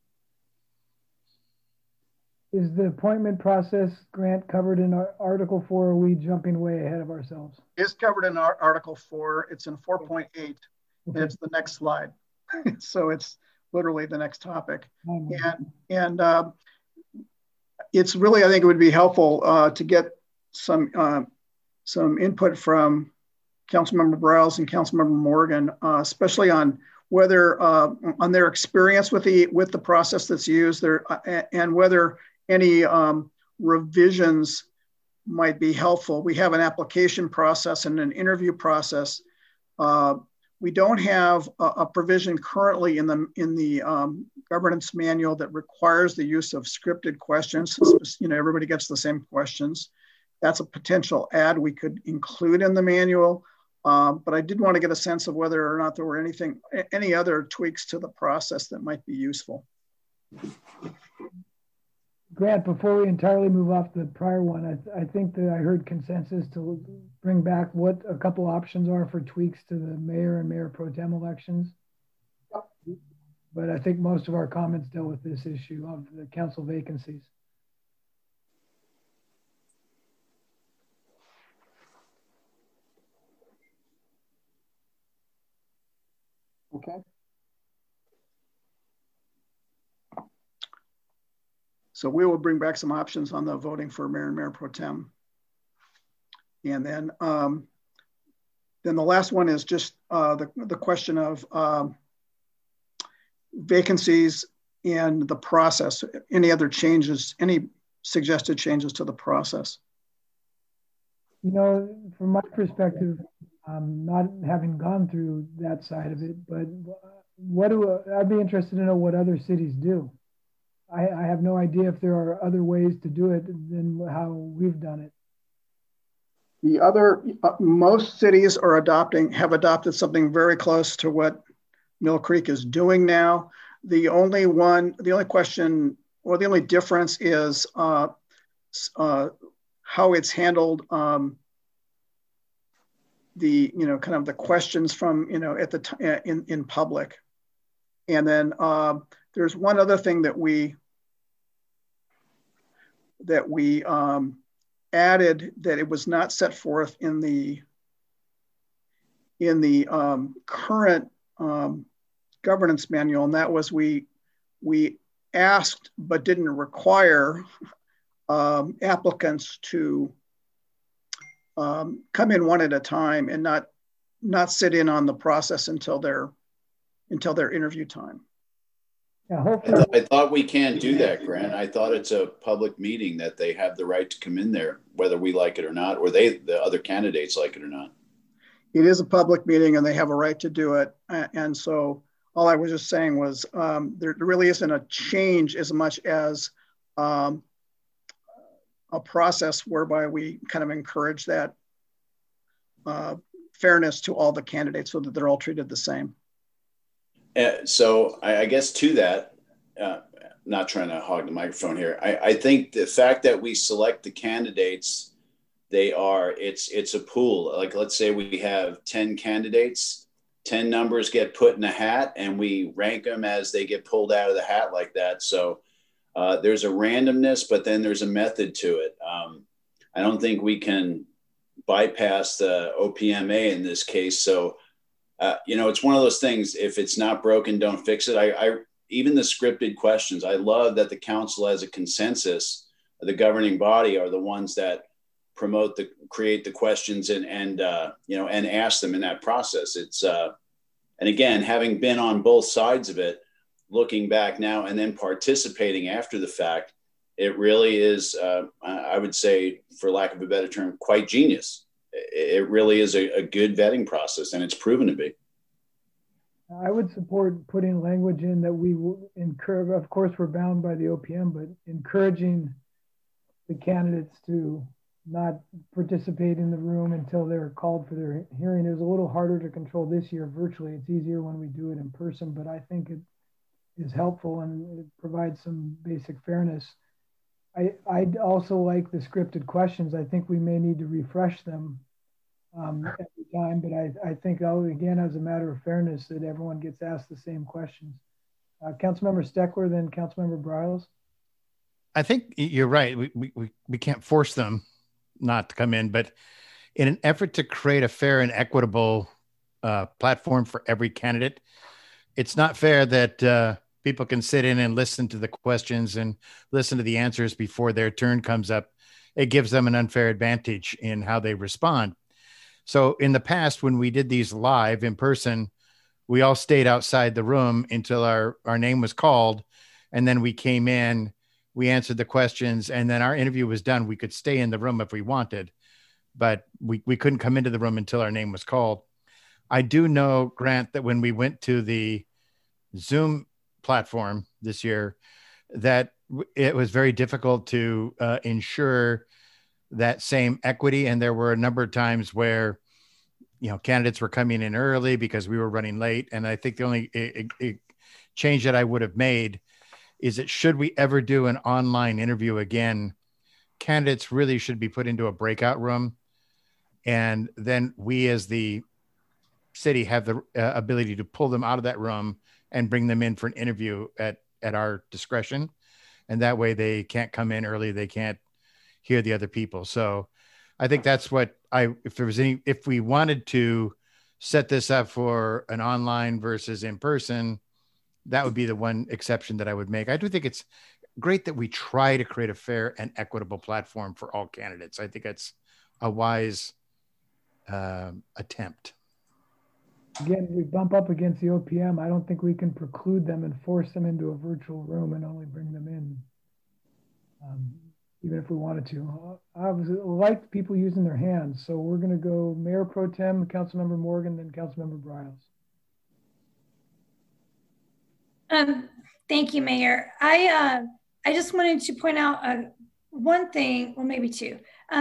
Is the appointment process, Grant, covered in Article 4, or are we jumping way ahead of ourselves? It's covered in Article 4. It's in 4.8. Okay. And it's the next slide. So it's literally the next topic. And it's really, I think it would be helpful to get some input from Councilmember Briles and Councilmember Morgan, especially on whether on their experience with the process that's used there, and whether any revisions might be helpful. We have an application process and an interview process. We don't have a provision currently in the governance manual that requires the use of scripted questions. Everybody gets the same questions. That's a potential add we could include in the manual. But I did want to get a sense of whether or not there were any other tweaks to the process that might be useful. Grant, before we entirely move off the prior one, I think that I heard consensus to bring back what a couple options are for tweaks to the mayor and mayor pro tem elections. But I think most of our comments dealt with this issue of the council vacancies. Okay. So we will bring back some options on the voting for mayor and mayor pro tem. And then Then the last one is just the question of vacancies and the process. Any other changes, any suggested changes to the process? You know, from my perspective, not having gone through that side of it, but I'd be interested to know what other cities do. I have no idea if there are other ways to do it than how we've done it. The other, most cities have adopted something very close to what Mill Creek is doing now. The only question, or the only difference is how it's handled. Kind of the questions from at the in public, and then there's one other thing that we added that it was not set forth in the current governance manual, and that was we asked but didn't require applicants to come in one at a time and not sit in on the process until their interview time. Yeah, I thought we can't do that, Grant. I thought it's a public meeting that they have the right to come in there, whether we like it or not, or the other candidates like it or not. It is a public meeting and they have a right to do it. And so all I was just saying was there really isn't a change as much as a process whereby we kind of encourage that fairness to all the candidates so that they're all treated the same. So I guess to that, not trying to hog the microphone here. I think the fact that we select the candidates, it's a pool. Like, let's say we have 10 candidates, 10 numbers get put in a hat and we rank them as they get pulled out of the hat like that. So there's a randomness, but then there's a method to it. I don't think we can bypass the OPMA in this case. So, it's one of those things, if it's not broken, don't fix it. Even the scripted questions, I love that the council as a consensus, the governing body are the ones that create the questions and ask them in that process. It's, and again, having been on both sides of it, looking back now and then participating after the fact, it really is, I would say, for lack of a better term, quite genius. It really is a good vetting process, and it's proven to be. I would support putting language in that we will encourage, of course, we're bound by the OPM, but encouraging the candidates to not participate in the room until they're called for their hearing. It was a little harder to control this year virtually. It's easier when we do it in person, but I think it is helpful and it provides some basic fairness. I'd also like the scripted questions. I think we may need to refresh them every time, but I think, again, as a matter of fairness, that everyone gets asked the same questions. Councilmember Steckler, then Councilmember Briles. I think you're right. We can't force them not to come in, but in an effort to create a fair and equitable platform for every candidate, it's not fair that people can sit in and listen to the questions and listen to the answers before their turn comes up. It gives them an unfair advantage in how they respond. So in the past, when we did these live in person, we all stayed outside the room until our name was called. And then we came in, we answered the questions, and then our interview was done. We could stay in the room if we wanted, but we couldn't come into the room until our name was called. I do know, Grant, that when we went to the Zoom platform this year, that it was very difficult to ensure that same equity. And there were a number of times where, candidates were coming in early because we were running late. And I think the only change that I would have made is that should we ever do an online interview again, candidates really should be put into a breakout room. And then we as the city have the ability to pull them out of that room and bring them in for an interview at our discretion. And that way they can't come in early. They can't hear the other people. So I think that's what if we wanted to set this up for an online versus in person, that would be the one exception that I would make. I do think it's great that we try to create a fair and equitable platform for all candidates. I think that's a wise attempt. Again, we bump up against the OPM. I don't think we can preclude them and force them into a virtual room and only bring them in, even if we wanted to. I like people using their hands, so we're going to go Mayor Pro Tem, Councilmember Morgan, then Councilmember Briles. Thank you, Mayor. I just wanted to point out one thing, or maybe two,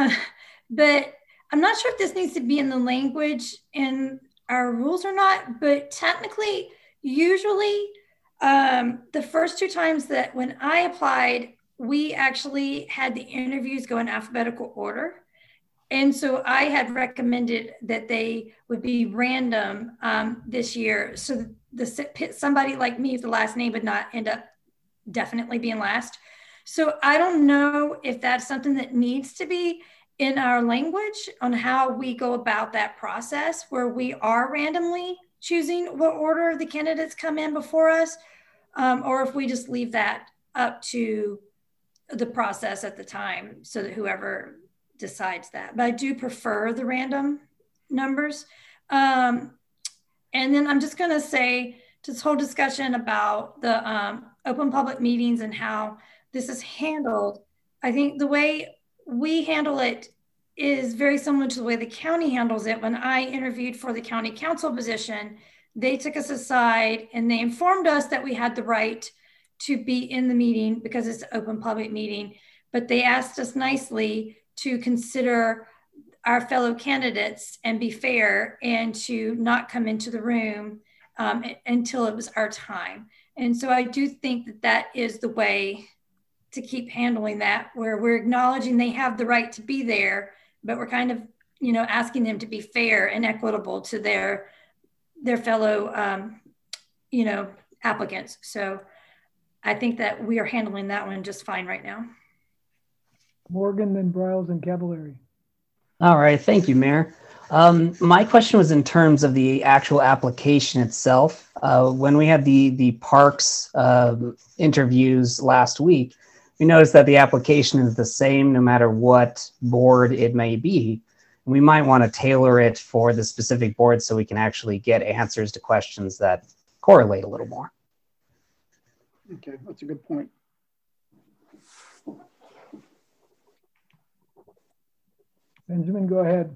but I'm not sure if this needs to be in the language in our rules or not, but technically, usually the first two times that when I applied, we actually had the interviews go in alphabetical order. And so I had recommended that they would be random this year. So somebody like me with the last name would not end up definitely being last. So I don't know if that's something that needs to be in our language on how we go about that process, where we are randomly choosing what order the candidates come in before us, or if we just leave that up to the process at the time so that whoever decides that. But I do prefer the random numbers. And then I'm just gonna say this whole discussion about the open public meetings and how this is handled. I think the way we handle it is very similar to the way the county handles it. When I interviewed for the county council position, they took us aside and they informed us that we had the right to be in the meeting because it's an open public meeting, but they asked us nicely to consider our fellow candidates and be fair and to not come into the room until it was our time. And so I do think that that is the way to keep handling that, where we're acknowledging they have the right to be there, but we're kind of, you know, asking them to be fair and equitable to their fellow, you know, applicants. So I think that we are handling that one just fine right now. Morgan, then Briles and Cavallari. All right, thank you, Mayor. My question was in terms of the actual application itself. When we had the parks interviews last week, we noticed that the application is the same no matter what board it may be. We might want to tailor it for the specific board so we can actually get answers to questions that correlate a little more. Okay, that's a good point. Benjamin, go ahead.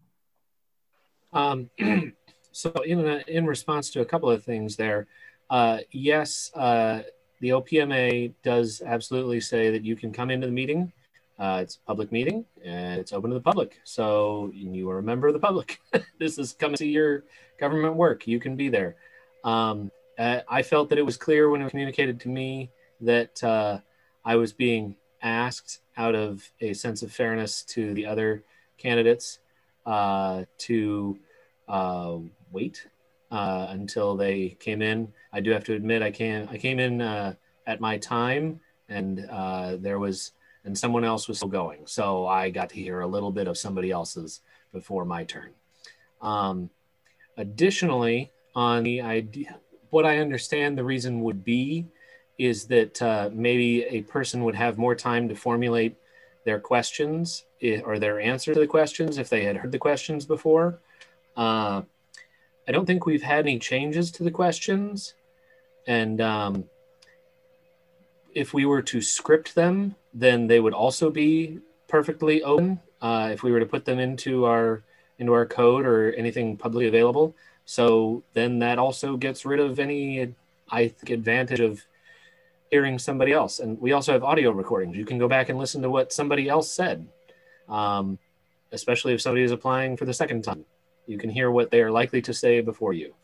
So in response to a couple of things there, yes, the OPMA does absolutely say that you can come into the meeting. It's a public meeting and it's open to the public. So you are a member of the public. This is come see your government work. You can be there. I felt that it was clear when it was communicated to me that I was being asked out of a sense of fairness to the other candidates to wait until they came in. I do have to admit I came in at my time, and someone else was still going, so I got to hear a little bit of somebody else's before my turn. Additionally, on the idea, what I understand the reason would be is that maybe a person would have more time to formulate their questions or their answer to the questions if they had heard the questions before. I don't think we've had any changes to the questions. And if we were to script them, then they would also be perfectly open if we were to put them into our code or anything publicly available. So then that also gets rid of any, I think, advantage of hearing somebody else. And we also have audio recordings. You can go back and listen to what somebody else said, especially if somebody is applying for the second time. You can hear what they are likely to say before you.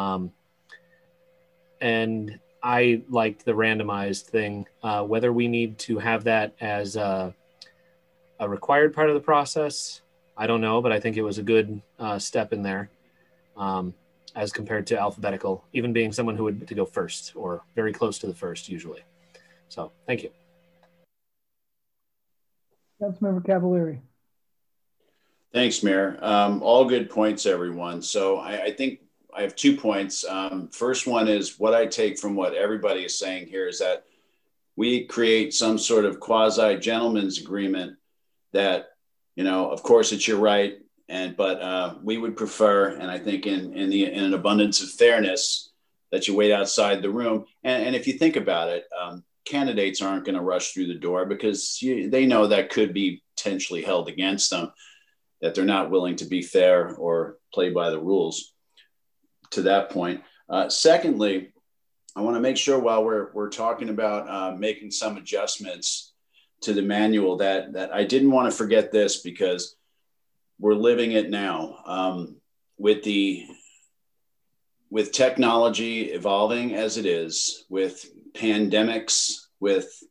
And I liked the randomized thing. Whether we need to have that as a required part of the process, I don't know, but I think it was a good step in there as compared to alphabetical, even being someone who would to go first or very close to the first usually. So thank you. Councilmember Cavallari. Thanks, Mayor. All good points, everyone. So I think I have 2 points. First one is what I take from what everybody is saying here is that we create some sort of quasi gentleman's agreement that, you know, of course it's your right But we would prefer, and I think in an abundance of fairness, that you wait outside the room. And if you think about it, candidates aren't going to rush through the door because they know that could be potentially held against them, that they're not willing to be fair or play by the rules to that point. Secondly, I want to make sure while we're talking about making some adjustments to the manual that I didn't want to forget this, because we're living it now. With technology evolving as it is, with pandemics, with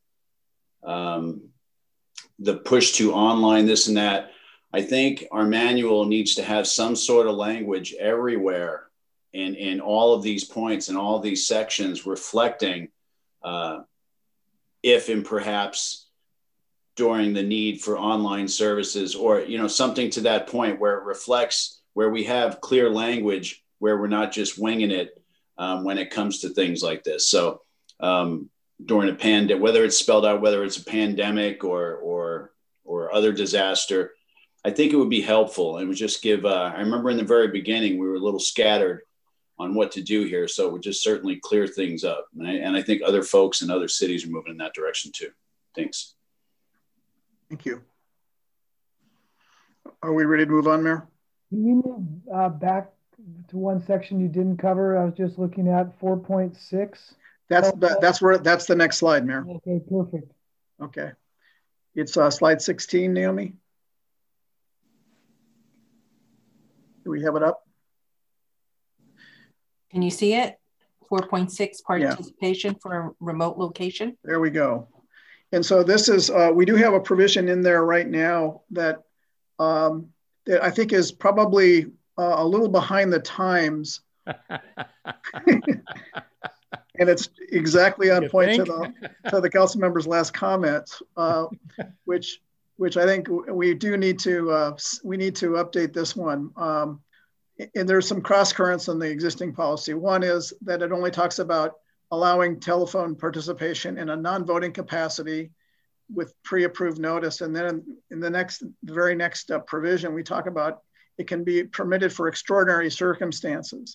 the push to online, this and that, I think our manual needs to have some sort of language everywhere in all of these points and all of these sections reflecting if and perhaps during the need for online services, or something to that point where it reflects, where we have clear language, where we're not just winging it when it comes to things like this. So during a pandemic, whether it's spelled out, whether it's a pandemic or other disaster, I think it would be helpful. And would just give, I remember in the very beginning, we were a little scattered on what to do here. So it would just certainly clear things up. And I think other folks in other cities are moving in that direction too. Thanks. Thank you. Are we ready to move on, Mayor? Can you move back to one section you didn't cover? I was just looking at 4.6. That's the next slide, Mayor. Okay, perfect. Okay. It's slide 16, Naomi. Do we have it up? Can you see it? 4.6 participation for a remote location. There we go. And so this is, we do have a provision in there right now that, that I think is probably a little behind the times. And it's exactly on point to the council member's last comments, which I think we do need to, update this one. And there's some cross currents in the existing policy. One is that it only talks about allowing telephone participation in a non-voting capacity with pre-approved notice. And then in the very next provision, we talk about it can be permitted for extraordinary circumstances.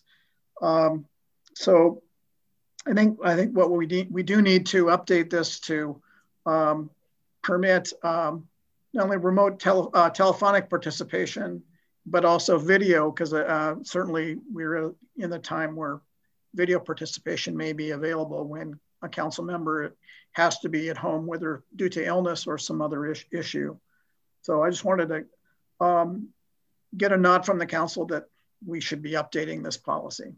So I think what we do need to update this to permit not only remote telephonic participation, but also video, because certainly we're in the time where video participation may be available when a council member has to be at home, whether due to illness or some other issue. So I just wanted to get a nod from the council that we should be updating this policy.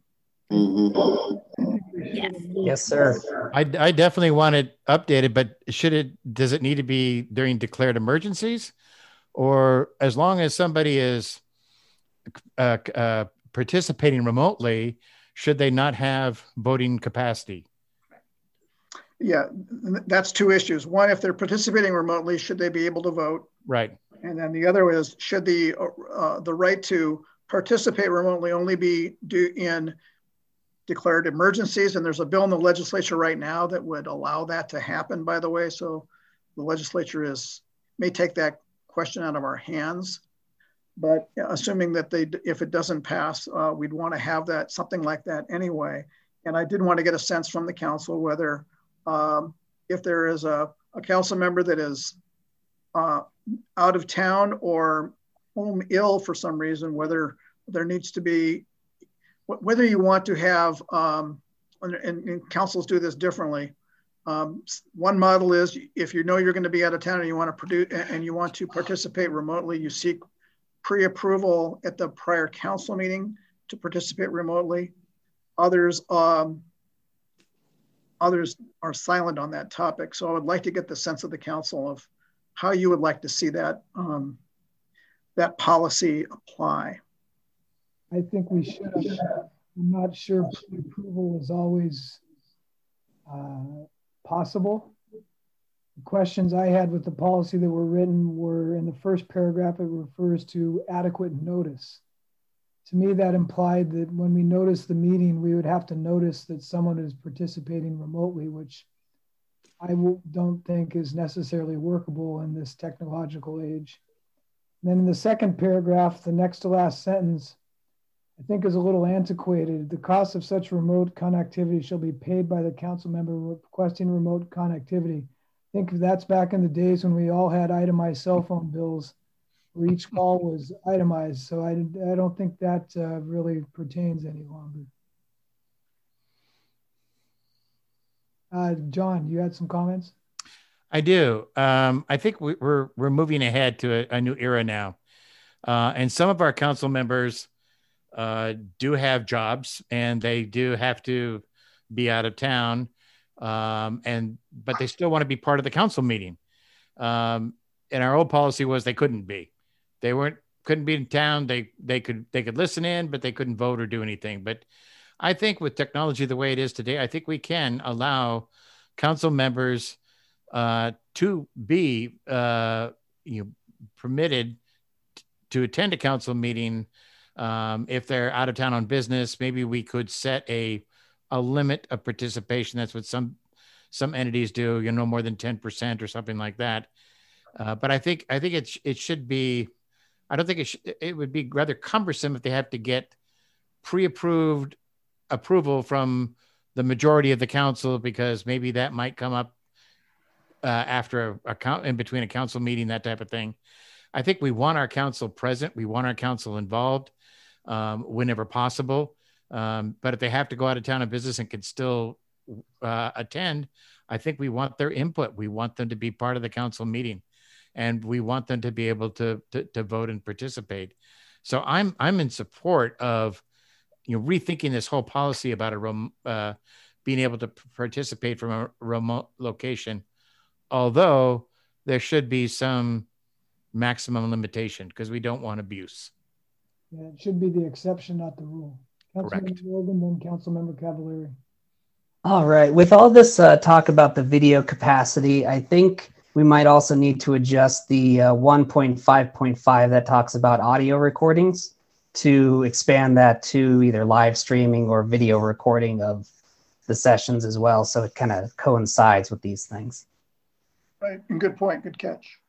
Yes, sir. I definitely want it updated, but does it need to be during declared emergencies, or as long as somebody is participating remotely, should they not have voting capacity? Yeah, that's two issues. One, if they're participating remotely, should they be able to vote? Right. And then the other is, should the right to participate remotely only be due in declared emergencies? And there's a bill in the legislature right now that would allow that to happen, by the way. So the legislature may take that question out of our hands. But assuming that if it doesn't pass, we'd want to have something like that anyway. And I did want to get a sense from the council whether if there is a council member that is out of town or home ill for some reason, whether there needs to be, whether you want to have, and councils do this differently. One model is if you know you're going to be out of town and you want to participate remotely, you seek pre-approval at the prior council meeting to participate remotely. Others are silent on that topic. So I would like to get the sense of the council of how you would like to see that that policy apply. I think we should. I'm not sure pre-approval is always possible. The questions I had with the policy that were written were in the first paragraph, it refers to adequate notice. To me, that implied that when we notice the meeting, we would have to notice that someone is participating remotely, which I don't think is necessarily workable in this technological age. Then in the second paragraph, the next to last sentence, I think is a little antiquated. The cost of such remote connectivity shall be paid by the council member requesting remote connectivity. I think that's back in the days when we all had itemized cell phone bills where each call was itemized. So I don't think that really pertains any longer. John, you had some comments? I do. I think we're moving ahead to a new era now. And some of our council members do have jobs and they do have to be out of town. But they still want to be part of the council meeting. And our old policy was they couldn't be. They couldn't be in town. They could listen in, but they couldn't vote or do anything. But I think with technology the way it is today, I think we can allow council members to be permitted to attend a council meeting if they're out of town on business. Maybe we could set a limit of participation. That's what some entities do, no more than 10% or something like that. But I think it should be. I don't think it would be rather cumbersome if they have to get pre-approved approval from the majority of the council, because maybe that might come up after in between a council meeting, that type of thing. I think we want our council present. We want our council involved whenever possible. But if they have to go out of town on business and can still attend, I think we want their input. We want them to be part of the council meeting, and we want them to be able to vote and participate. So I'm in support of rethinking this whole policy about being able to participate from a remote location, although there should be some maximum limitation because we don't want abuse. Yeah, it should be the exception, not the rule. Correct. Morgan, then Councilmember Cavallari. All right. With all this talk about the video capacity, I think we might also need to adjust the 1.5.5 that talks about audio recordings to expand that to either live streaming or video recording of the sessions as well. So it kind of coincides with these things. Right. And good point. Good catch.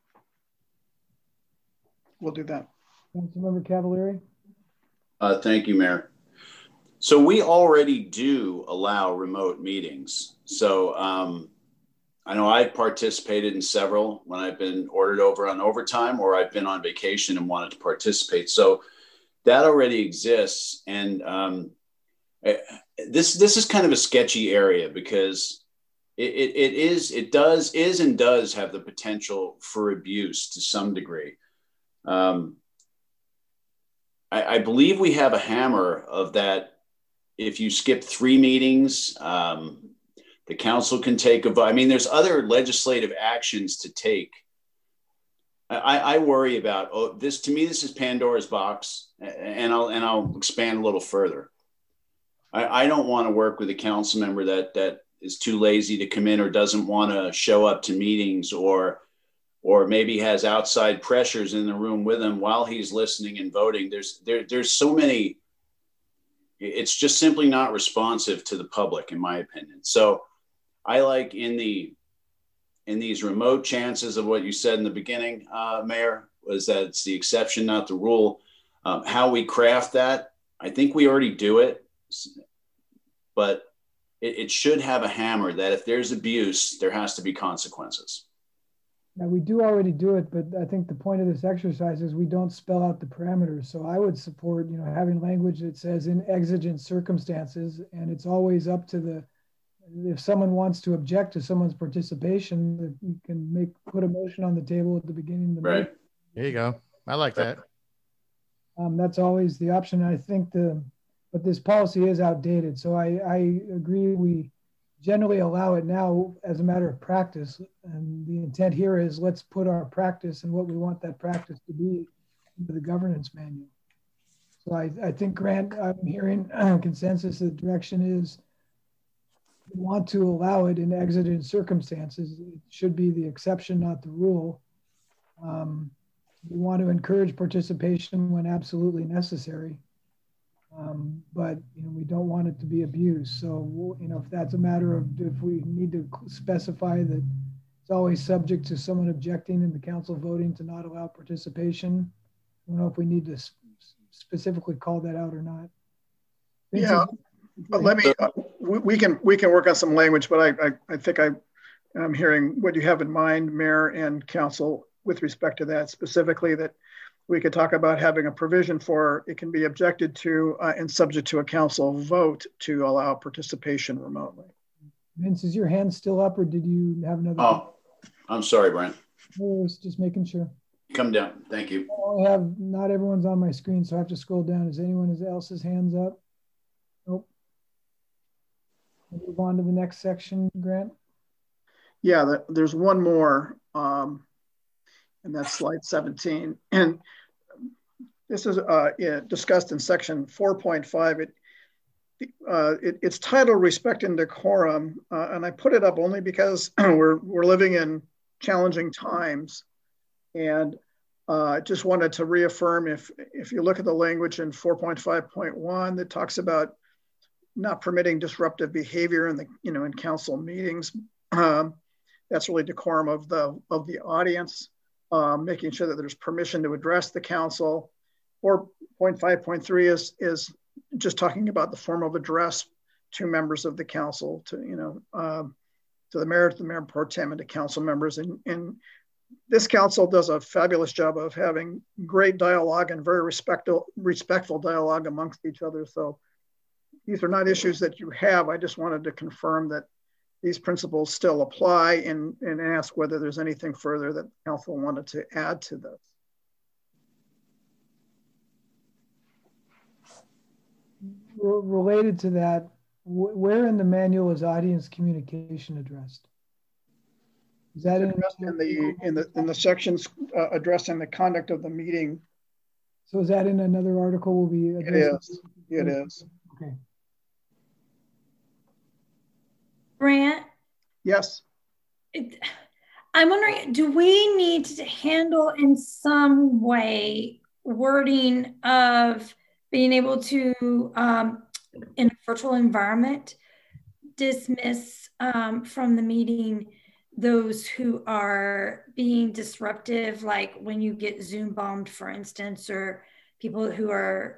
We'll do that. Councilmember Cavallari. Thank you, Mayor. So we already do allow remote meetings. So I know I've participated in several when I've been ordered over on overtime, or I've been on vacation and wanted to participate. So that already exists. And this is kind of a sketchy area because it does have the potential for abuse to some degree. I believe we have a hammer of that. If you skip 3 meetings, the council can take a vote. I mean, there's other legislative actions to take. I worry about this. To me, this is Pandora's box, and I'll expand a little further. I don't want to work with a council member that is too lazy to come in or doesn't want to show up to meetings, or maybe has outside pressures in the room with him while he's listening and voting. There's so many. It's just simply not responsive to the public, in my opinion. So I like in these remote chances of what you said in the beginning, Mayor, was that it's the exception, not the rule. How we craft that, I think we already do it, but it should have a hammer that if there's abuse, there has to be consequences. Now, we do already do it, but I think the point of this exercise is we don't spell out the parameters. So I would support, having language that says in exigent circumstances, and it's always up to if someone wants to object to someone's participation, you can put a motion on the table at the beginning of the meeting. There you go. I like that. That's always the option. I think but this policy is outdated. So I agree. We generally allow it now as a matter of practice. And the intent here is let's put our practice and what we want that practice to be into the governance manual. So I think, Grant, I'm hearing consensus. The direction is we want to allow it in exigent circumstances. It should be the exception, not the rule. We want to encourage participation when absolutely necessary. But we don't want it to be abused. So if that's a matter of if we need to specify that it's always subject to someone objecting and the council voting to not allow participation, don't know if we need to specifically call that out or not. Yeah, but let me, we can work on some language, but I think I'm hearing what you have in mind, Mayor and Council, with respect to that, specifically that we could talk about having a provision for it can be objected to and subject to a council vote to allow participation remotely. Vince, is your hand still up or did you have another? Oh, I'm sorry, Brent. Just making sure. Come down. Thank you. Not everyone's on my screen, so I have to scroll down. Is anyone else's hands up? Nope. We'll move on to the next section, Grant. Yeah, there's one more, and that's slide 17. And this is discussed in section 4.5. It's titled Respect and Decorum, and I put it up only because we're living in challenging times. And I just wanted to reaffirm, if you look at the language in 4.5.1 that talks about not permitting disruptive behavior in in council meetings, that's really decorum of the audience, making sure that there's permission to address the council. 4.5.3 is just talking about the form of address to members of the council, to the mayor pro tem, and to council members. And this council does a fabulous job of having great dialogue and very respectful dialogue amongst each other. So these are not issues that you have. I just wanted to confirm that these principles still apply and ask whether there's anything further that council wanted to add to this. Related to that, where in the manual is audience communication addressed? Is that in the sections addressing the conduct of the meeting? So is that in another article? Will be addressed? It is. Okay. Grant? Yes. I'm wondering, do we need to handle in some way wording of being able to, in a virtual environment, dismiss from the meeting those who are being disruptive, like when you get Zoom bombed, for instance, or people who are,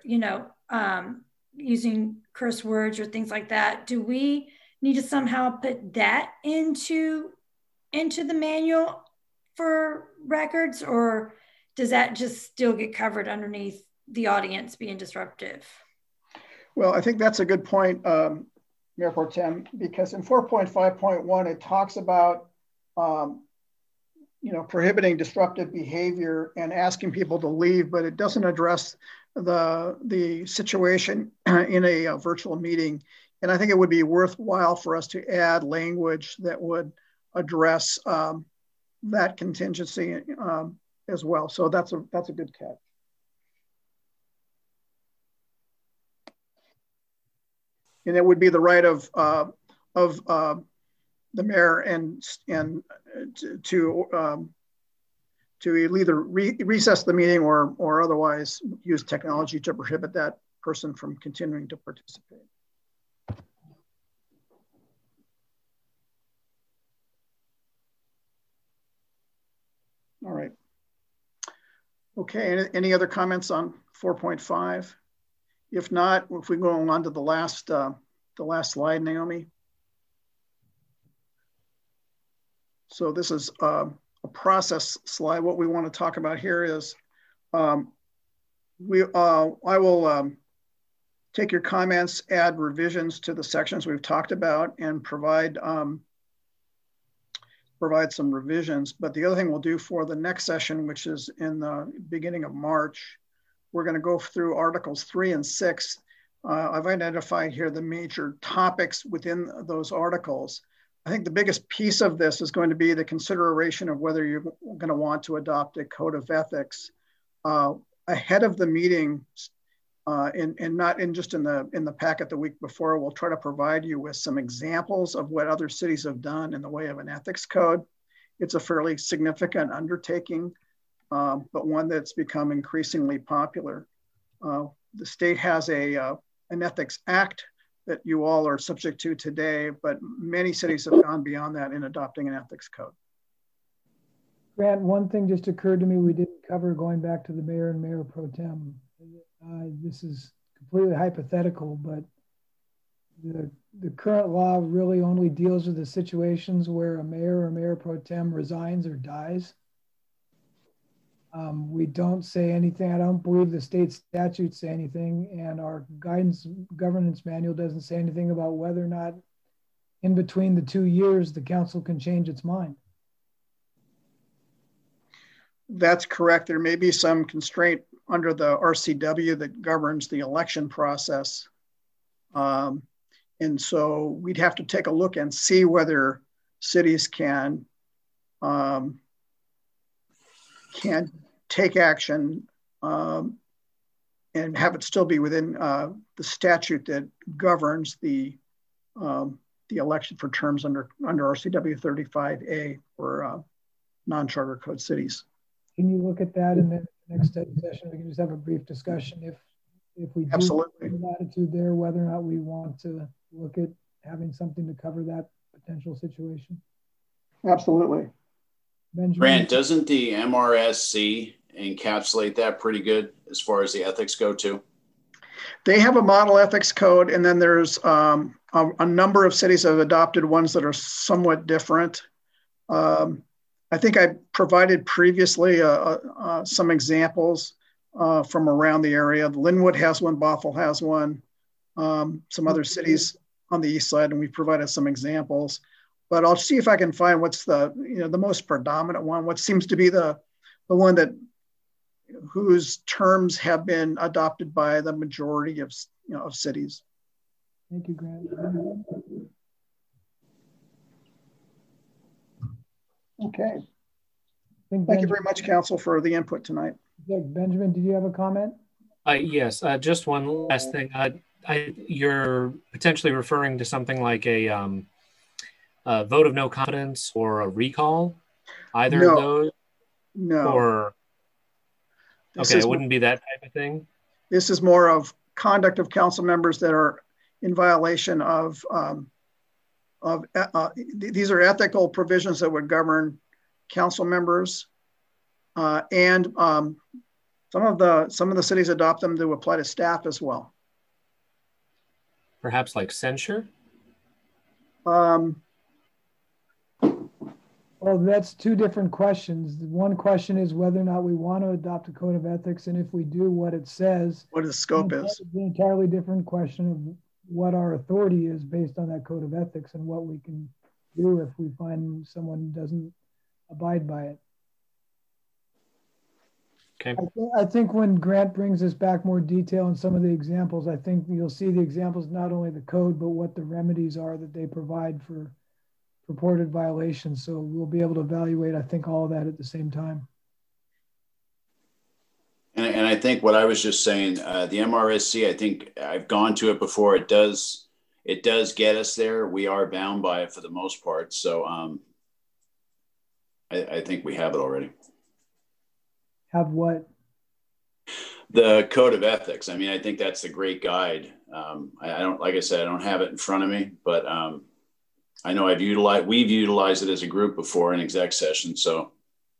using curse words or things like that? Do we need to somehow put that into the manual for records, or does that just still get covered underneath the audience being disruptive? Well, I think that's a good point, Mayor Pro Tem, because in 4.5.1, it talks about prohibiting disruptive behavior and asking people to leave, but it doesn't address the situation in a virtual meeting. And I think it would be worthwhile for us to add language that would address that contingency as well. So that's a good catch. And it would be the right of the mayor and to either recess the meeting or otherwise use technology to prohibit that person from continuing to participate. All right. Okay, any other comments on 4.5? If not, if we go on to the last slide, Naomi. So this is a process slide. What we want to talk about here is I will take your comments, add revisions to the sections we've talked about, and provide some revisions. But the other thing we'll do for the next session, which is in the beginning of March, we're going to go through Articles 3 and 6. I've identified here the major topics within those articles. I think the biggest piece of this is going to be the consideration of whether you're going to want to adopt a code of ethics ahead of the meeting, and not just in the packet the week before. We'll try to provide you with some examples of what other cities have done in the way of an ethics code. It's a fairly significant undertaking, but one that's become increasingly popular. The state has an ethics act that you all are subject to today, but many cities have gone beyond that in adopting an ethics code. Grant, one thing just occurred to me we didn't cover going back to the mayor and mayor pro tem. This is completely hypothetical, but the current law really only deals with the situations where a mayor or mayor pro tem resigns or dies. We don't say anything. I don't believe the state statutes say anything, and our governance manual doesn't say anything about whether or not in between the 2 years the council can change its mind. That's correct. There may be some constraint under the RCW that governs the election process. And so we'd have to take a look and see whether cities can take action and have it still be within the statute that governs the election for terms under RCW 35A for non-charter code cities. Can you look at that in the next study session? We can just have a brief discussion if we do absolutely have latitude there, whether or not we want to look at having something to cover that potential situation. Absolutely. Benjamin? Grant, doesn't the MRSC encapsulate that pretty good as far as the ethics go too? They have a model ethics code, and then there's a number of cities that have adopted ones that are somewhat different. I think I provided previously some examples from around the area. Linwood has one, Bothell has one, some other cities on the east side, and we provided some examples. But I'll see if I can find what's the most predominant one, what seems to be the one that whose terms have been adopted by the majority of cities. Thank you, Grant. Okay. Thank you very much, Council, for the input tonight. Benjamin, did you have a comment? Yes, just one last thing. You're potentially referring to something like a vote of no confidence or a recall, either of those? No. Or, okay, it wouldn't be that type of thing? This is more of conduct of council members that are in violation of these are ethical provisions that would govern council members, and some of the cities adopt them to apply to staff as well. Perhaps like censure? Well, that's two different questions. One question is whether or not we want to adopt a code of ethics, and if we do, what it says. What the scope is. It's an entirely different question of what our authority is based on that code of ethics and what we can do if we find someone doesn't abide by it. Okay. I think when Grant brings us back more detail in some of the examples, I think you'll see the examples, not only the code, but what the remedies are that they provide for purported violations. So we'll be able to evaluate, I think, all of that at the same time. And I think what I was just saying, the MRSC, I think I've gone to it before. It does get us there. We are bound by it for the most part. So I think we have it already. Have what? The code of ethics. I mean, I think that's the great guide. I don't, like I said, I don't have it in front of me, but I know we've utilized it as a group before in exec session. So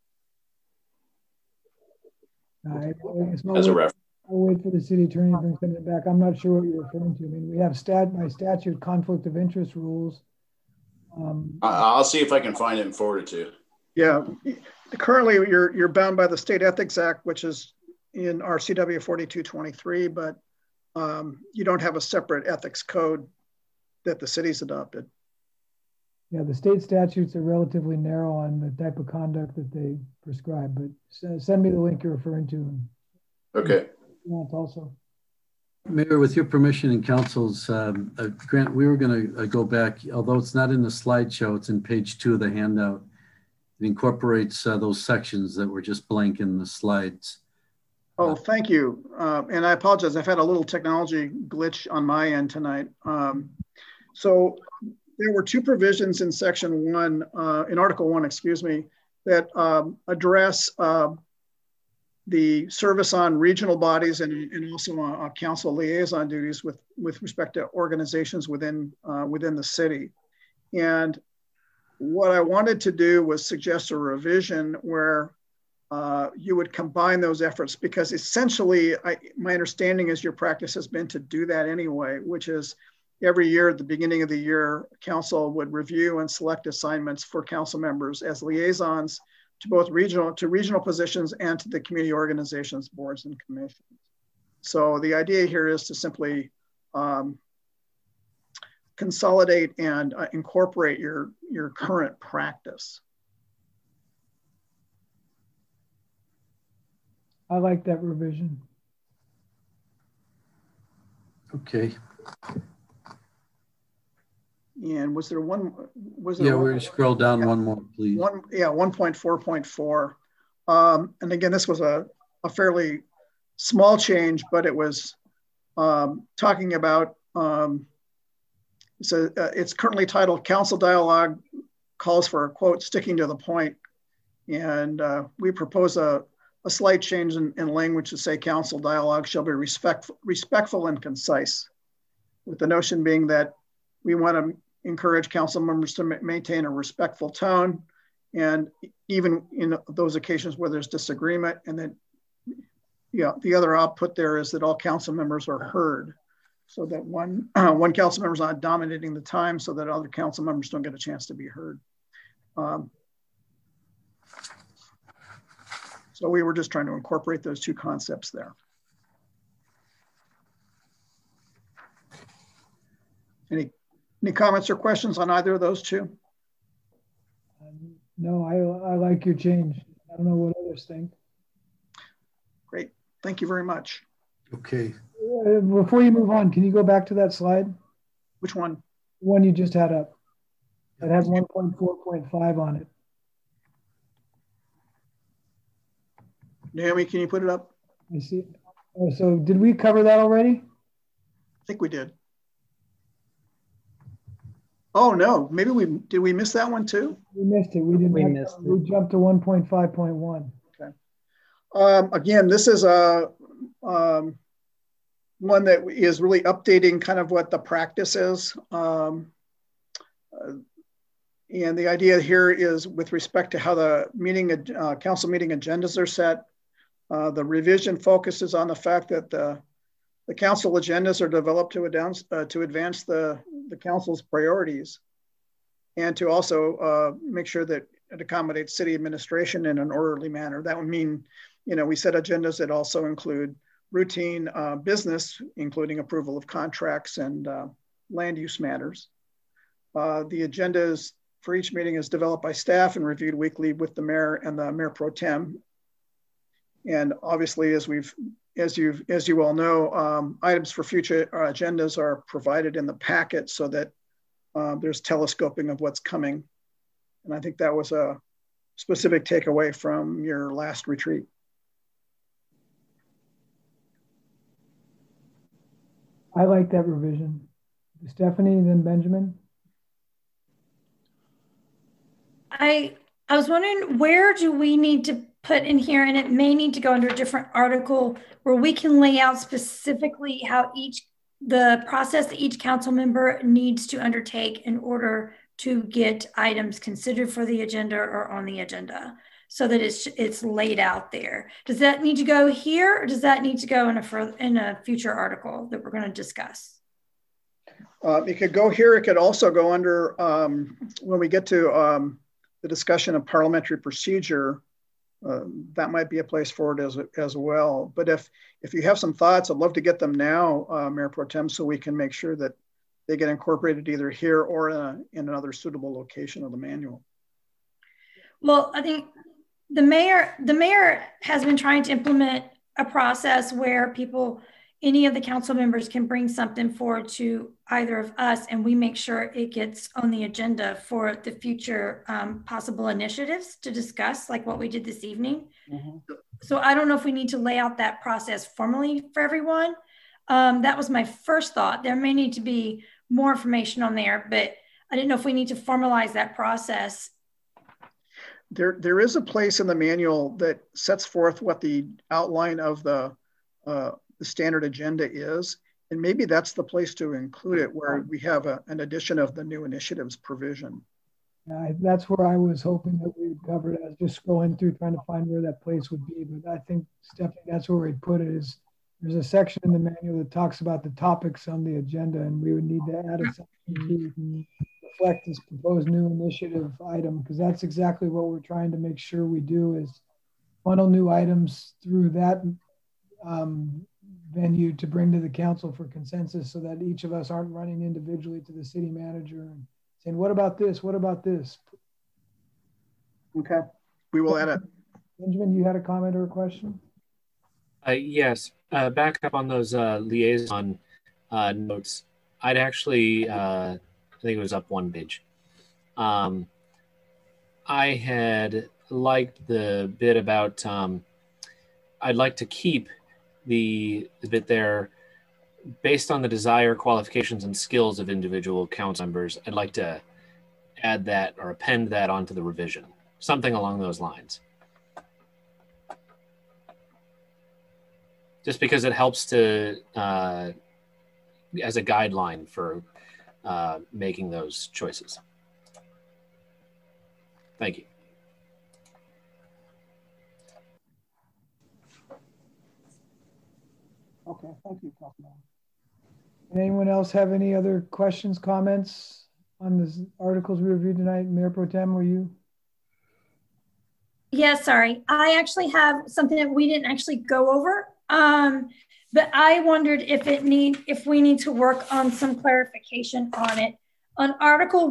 as a reference. I'll wait for the city attorney to bring something back. I'm not sure what you're referring to. I mean, we have by statute conflict of interest rules. I'll see if I can find it and forward it to you. Yeah, currently you're bound by the State Ethics Act, which is in RCW 4223, but you don't have a separate ethics code that the city's adopted. Yeah, the state statutes are relatively narrow on the type of conduct that they prescribe, but send me the link you're referring to. Okay. Also. Mayor, with your permission and council's, Grant, we were going to go back, although it's not in the slideshow, it's in page 2 of the handout. It incorporates those sections that were just blank in the slides. Oh, thank you. And I apologize. I've had a little technology glitch on my end tonight. So there were 2 provisions in section 1, in article 1, excuse me, that address the service on regional bodies and also council liaison duties with respect to organizations within the city. And what I wanted to do was suggest a revision where you would combine those efforts, because essentially my understanding is your practice has been to do that anyway, which is every year at the beginning of the year, council would review and select assignments for council members as liaisons to both regional positions and to the community organizations, boards, and commissions. So the idea here is to simply consolidate and incorporate your current practice. I like that revision. Okay. And was there one? Yeah, we're going to scroll down one more, please. 1.4.4. And again, this was a fairly small change, but it was talking about, it's currently titled Council Dialogue Calls for, quote, sticking to the point. And we propose a slight change in language to say council dialogue shall be respectful and concise, with the notion being that we want to encourage council members to maintain a respectful tone, and even in those occasions where there's disagreement. And then, the other output there is that all council members are heard, so that one council member is not dominating the time, so that other council members don't get a chance to be heard. So we were just trying to incorporate those two concepts there. Any comments or questions on either of those two? No, I like your change. I don't know what others think. Great, thank you very much. Okay. Before you move on, can you go back to that slide? Which one? The one you just had up. That has 1.4.5 on it. Naomi, can you put it up? I see it. Oh, so did we cover that already? I think we did. Oh no, maybe did we miss that one too? We missed it. We didn't. We missed it. We jumped to 1.5.1. Okay. Again, this is a one that is really updating kind of what the practice is. And the idea here is with respect to how the council meeting agendas are set. The revision focuses on the fact that the council agendas are developed to advance the council's priorities, and to also make sure that it accommodates city administration in an orderly manner. That would mean, we set agendas that also include routine business, including approval of contracts and land use matters. The agendas for each meeting is developed by staff and reviewed weekly with the mayor and the mayor pro tem. And obviously, as you all know, items for future agendas are provided in the packet so that there's telescoping of what's coming. And I think that was a specific takeaway from your last retreat. I like that revision. Stephanie, then Benjamin. I was wondering, where do we need to put in here, and it may need to go under a different article, where we can lay out specifically how the process that each council member needs to undertake in order to get items considered for the agenda or on the agenda, so that it's laid out there. Does that need to go here, or does that need to go in a future article that we're going to discuss? It could go here. It could also go under, when we get to the discussion of parliamentary procedure, that might be a place for it as well. But if you have some thoughts, I'd love to get them now, Mayor Pro Tem, so we can make sure that they get incorporated either here or in another suitable location of the manual. Well, I think the mayor has been trying to implement a process where any of the council members can bring something forward to either of us, and we make sure it gets on the agenda for the future possible initiatives to discuss, like what we did this evening. Mm-hmm. So I don't know if we need to lay out that process formally for everyone. That was my first thought. There may need to be more information on there, but I didn't know if we need to formalize that process. There is a place in the manual that sets forth what the outline of the standard agenda is, and maybe that's the place to include it, where we have an addition of the new initiatives provision. That's where I was hoping that we would cover it. I was just scrolling through trying to find where that place would be. But I think, Stephanie, that's where we'd put it is there's a section in the manual that talks about the topics on the agenda, and we would need to add a section to reflect this proposed new initiative item, because that's exactly what we're trying to make sure we do is funnel new items through that venue to bring to the council for consensus so that each of us aren't running individually to the city manager and saying, what about this? What about this? Okay, we will edit. Benjamin, you had a comment or a question? Yes, back up on those liaison notes. I'd actually, I think it was up one page. I had liked the bit about, I'd like to keep the bit there based on the desire, qualifications, and skills of individual council members. I'd like to add that or append that onto the revision, something along those lines. Just because it helps to, as a guideline for making those choices. Thank you. Okay, thank you, Councilman. Anyone else have any other questions, comments on the articles we reviewed tonight? Mayor Pro Tem, were you? Yeah, sorry. I actually have something that we didn't actually go over. But I wondered if we need to work on some clarification on it. On Article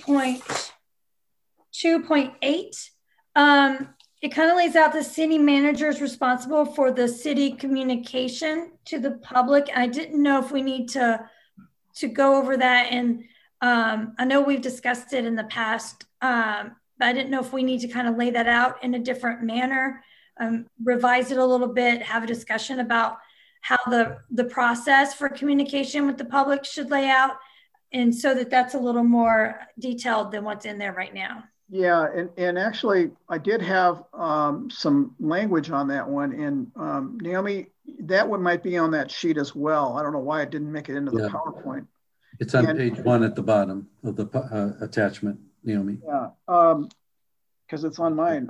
1.2.8, it kind of lays out the city manager is responsible for the city communication to the public. I didn't know if we need to go over that. And I know we've discussed it in the past, but I didn't know if we need to kind of lay that out in a different manner, revise it a little bit, have a discussion about how the process for communication with the public should lay out. And so that's a little more detailed than what's in there right now. Yeah, and actually, I did have some language on that one. And Naomi, that one might be on that sheet as well. I don't know why it didn't make it into the PowerPoint. It's on page 1 at the bottom of the attachment, Naomi. Yeah, because it's on mine.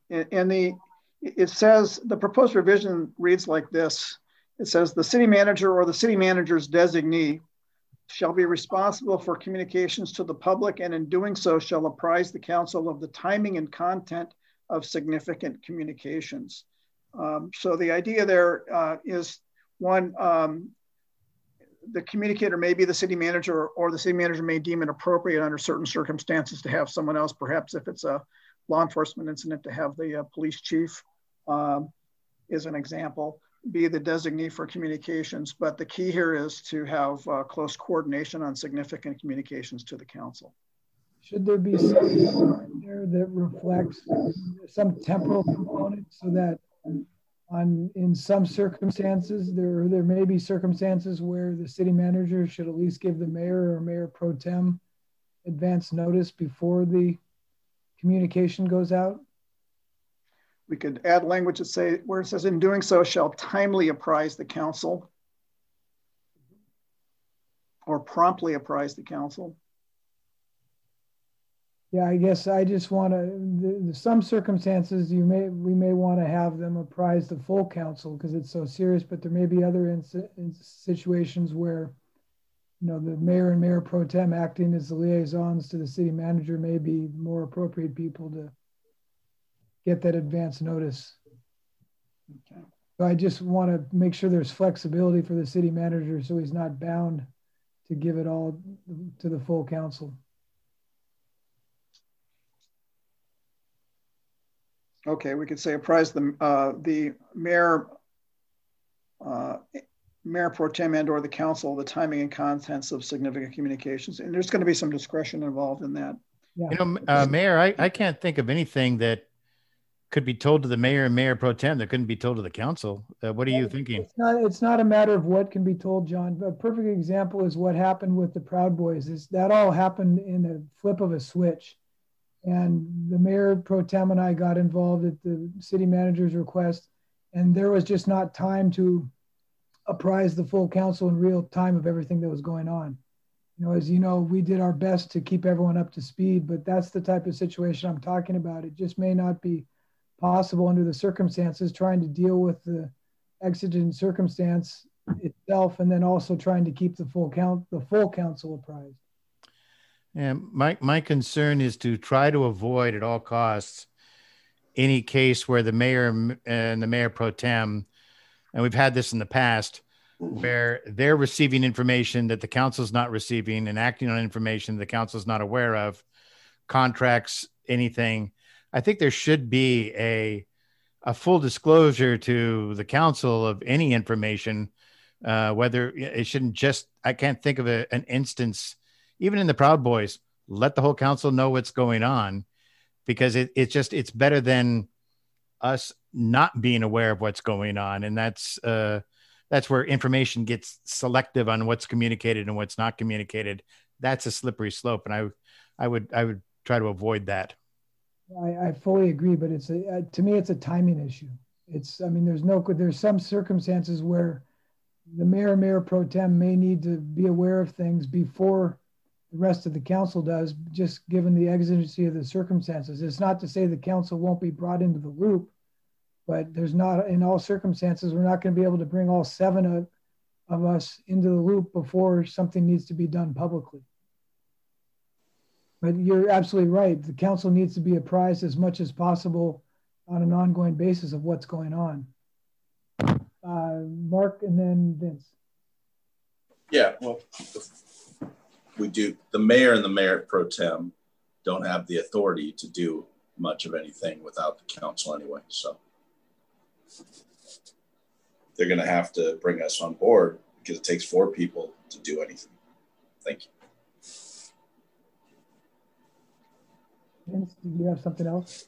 It says, the proposed revision reads like this. It says, the city manager or the city manager's designee shall be responsible for communications to the public, and in doing so shall apprise the council of the timing and content of significant communications. So the idea there is one, the communicator may be the city manager, or the city manager may deem it appropriate under certain circumstances to have someone else, perhaps if it's a law enforcement incident, to have the police chief, is an example, be the designee for communications. But the key here is to have close coordination on significant communications to the council. Should there be something there that reflects some temporal component so that in some circumstances, there may be circumstances where the city manager should at least give the mayor or mayor pro tem advance notice before the communication goes out? We could add language that where it says, in doing so shall timely apprise the council, or promptly apprise the council. Yeah, I guess I just want to, some circumstances we may want to have them apprise the full council because it's so serious, but there may be other situations where, you know, the mayor and mayor pro tem acting as the liaisons to the city manager may be more appropriate people to get that advance notice. Okay. So I just want to make sure there's flexibility for the city manager so he's not bound to give it all to the full council. Okay, we could say apprise the mayor, mayor pro tem and or the council the timing and contents of significant communications. And there's going to be some discretion involved in that. Yeah. You know, Mayor, I can't think of anything that could be told to the mayor and mayor pro tem that couldn't be told to the council. What are you thinking? It's not a matter of what can be told, John. A perfect example is what happened with the Proud Boys. That all happened in a flip of a switch. And the mayor pro tem and I got involved at the city manager's request, and there was just not time to apprise the full council in real time of everything that was going on. As you know, we did our best to keep everyone up to speed, but that's the type of situation I'm talking about. It just may not be possible under the circumstances, trying to deal with the exigent circumstance itself, and then also trying to keep the full council apprised. And my concern is to try to avoid at all costs any case where the mayor and the mayor pro tem, and we've had this in the past, where they're receiving information that the council's not receiving and acting on information the council's not aware of, contracts, anything. I think there should be a full disclosure to the council of any information, whether it shouldn't just, I can't think of an instance, even in the Proud Boys, let the whole council know what's going on, because it's better than us not being aware of what's going on. And that's where information gets selective on what's communicated and what's not communicated. That's a slippery slope. And I would try to avoid that. I fully agree, but to me, it's a timing issue. There's some circumstances where the mayor pro tem may need to be aware of things before the rest of the council does, just given the exigency of the circumstances. It's not to say the council won't be brought into the loop, but there's not, in all circumstances, we're not going to be able to bring all 7 of us into the loop before something needs to be done publicly. But you're absolutely right. The council needs to be apprised as much as possible on an ongoing basis of what's going on. Mark and then Vince. Yeah, well, we do. The mayor and the mayor pro tem don't have the authority to do much of anything without the council anyway. So they're going to have to bring us on board because it takes 4 people to do anything. Thank you. Vince, do you have something else?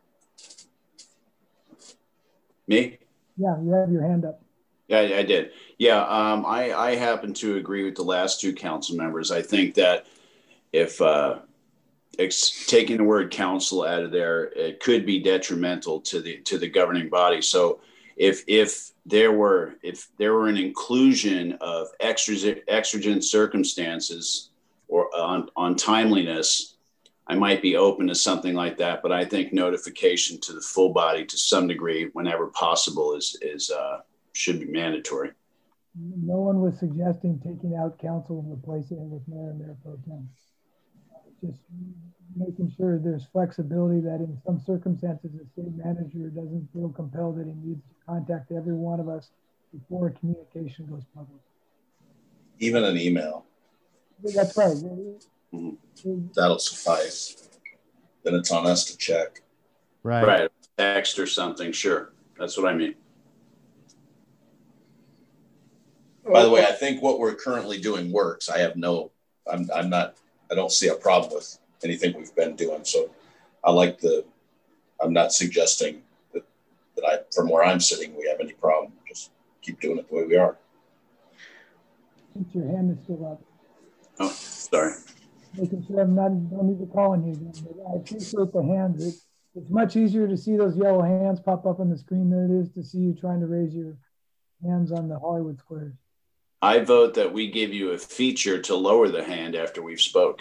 Me? Yeah, you have your hand up. Yeah, I did. Yeah, I happen to agree with the last 2 council members. I think that if taking the word council out of there, it could be detrimental to the governing body. So if there were an inclusion of exigent circumstances or on timeliness, I might be open to something like that. But I think notification to the full body to some degree, whenever possible, should be mandatory. No one was suggesting taking out council and replacing it with mayor and mayor pro tem. Just making sure there's flexibility that in some circumstances the city manager doesn't feel compelled that he needs to contact every one of us before a communication goes public. Even an email. That's right. That'll suffice. Then it's on us to check. Right. Text or something. Sure. That's what I mean. By the way, I think what we're currently doing works. I don't see a problem with anything we've been doing. So I'm not suggesting that from where I'm sitting, we have any problem. Just keep doing it the way we are. Since your hand is still up. Oh, sorry. Making sure don't need to call on you again, but I appreciate the hands. It's much easier to see those yellow hands pop up on the screen than it is to see you trying to raise your hands on the Hollywood squares. I vote that we give you a feature to lower the hand after we've spoke.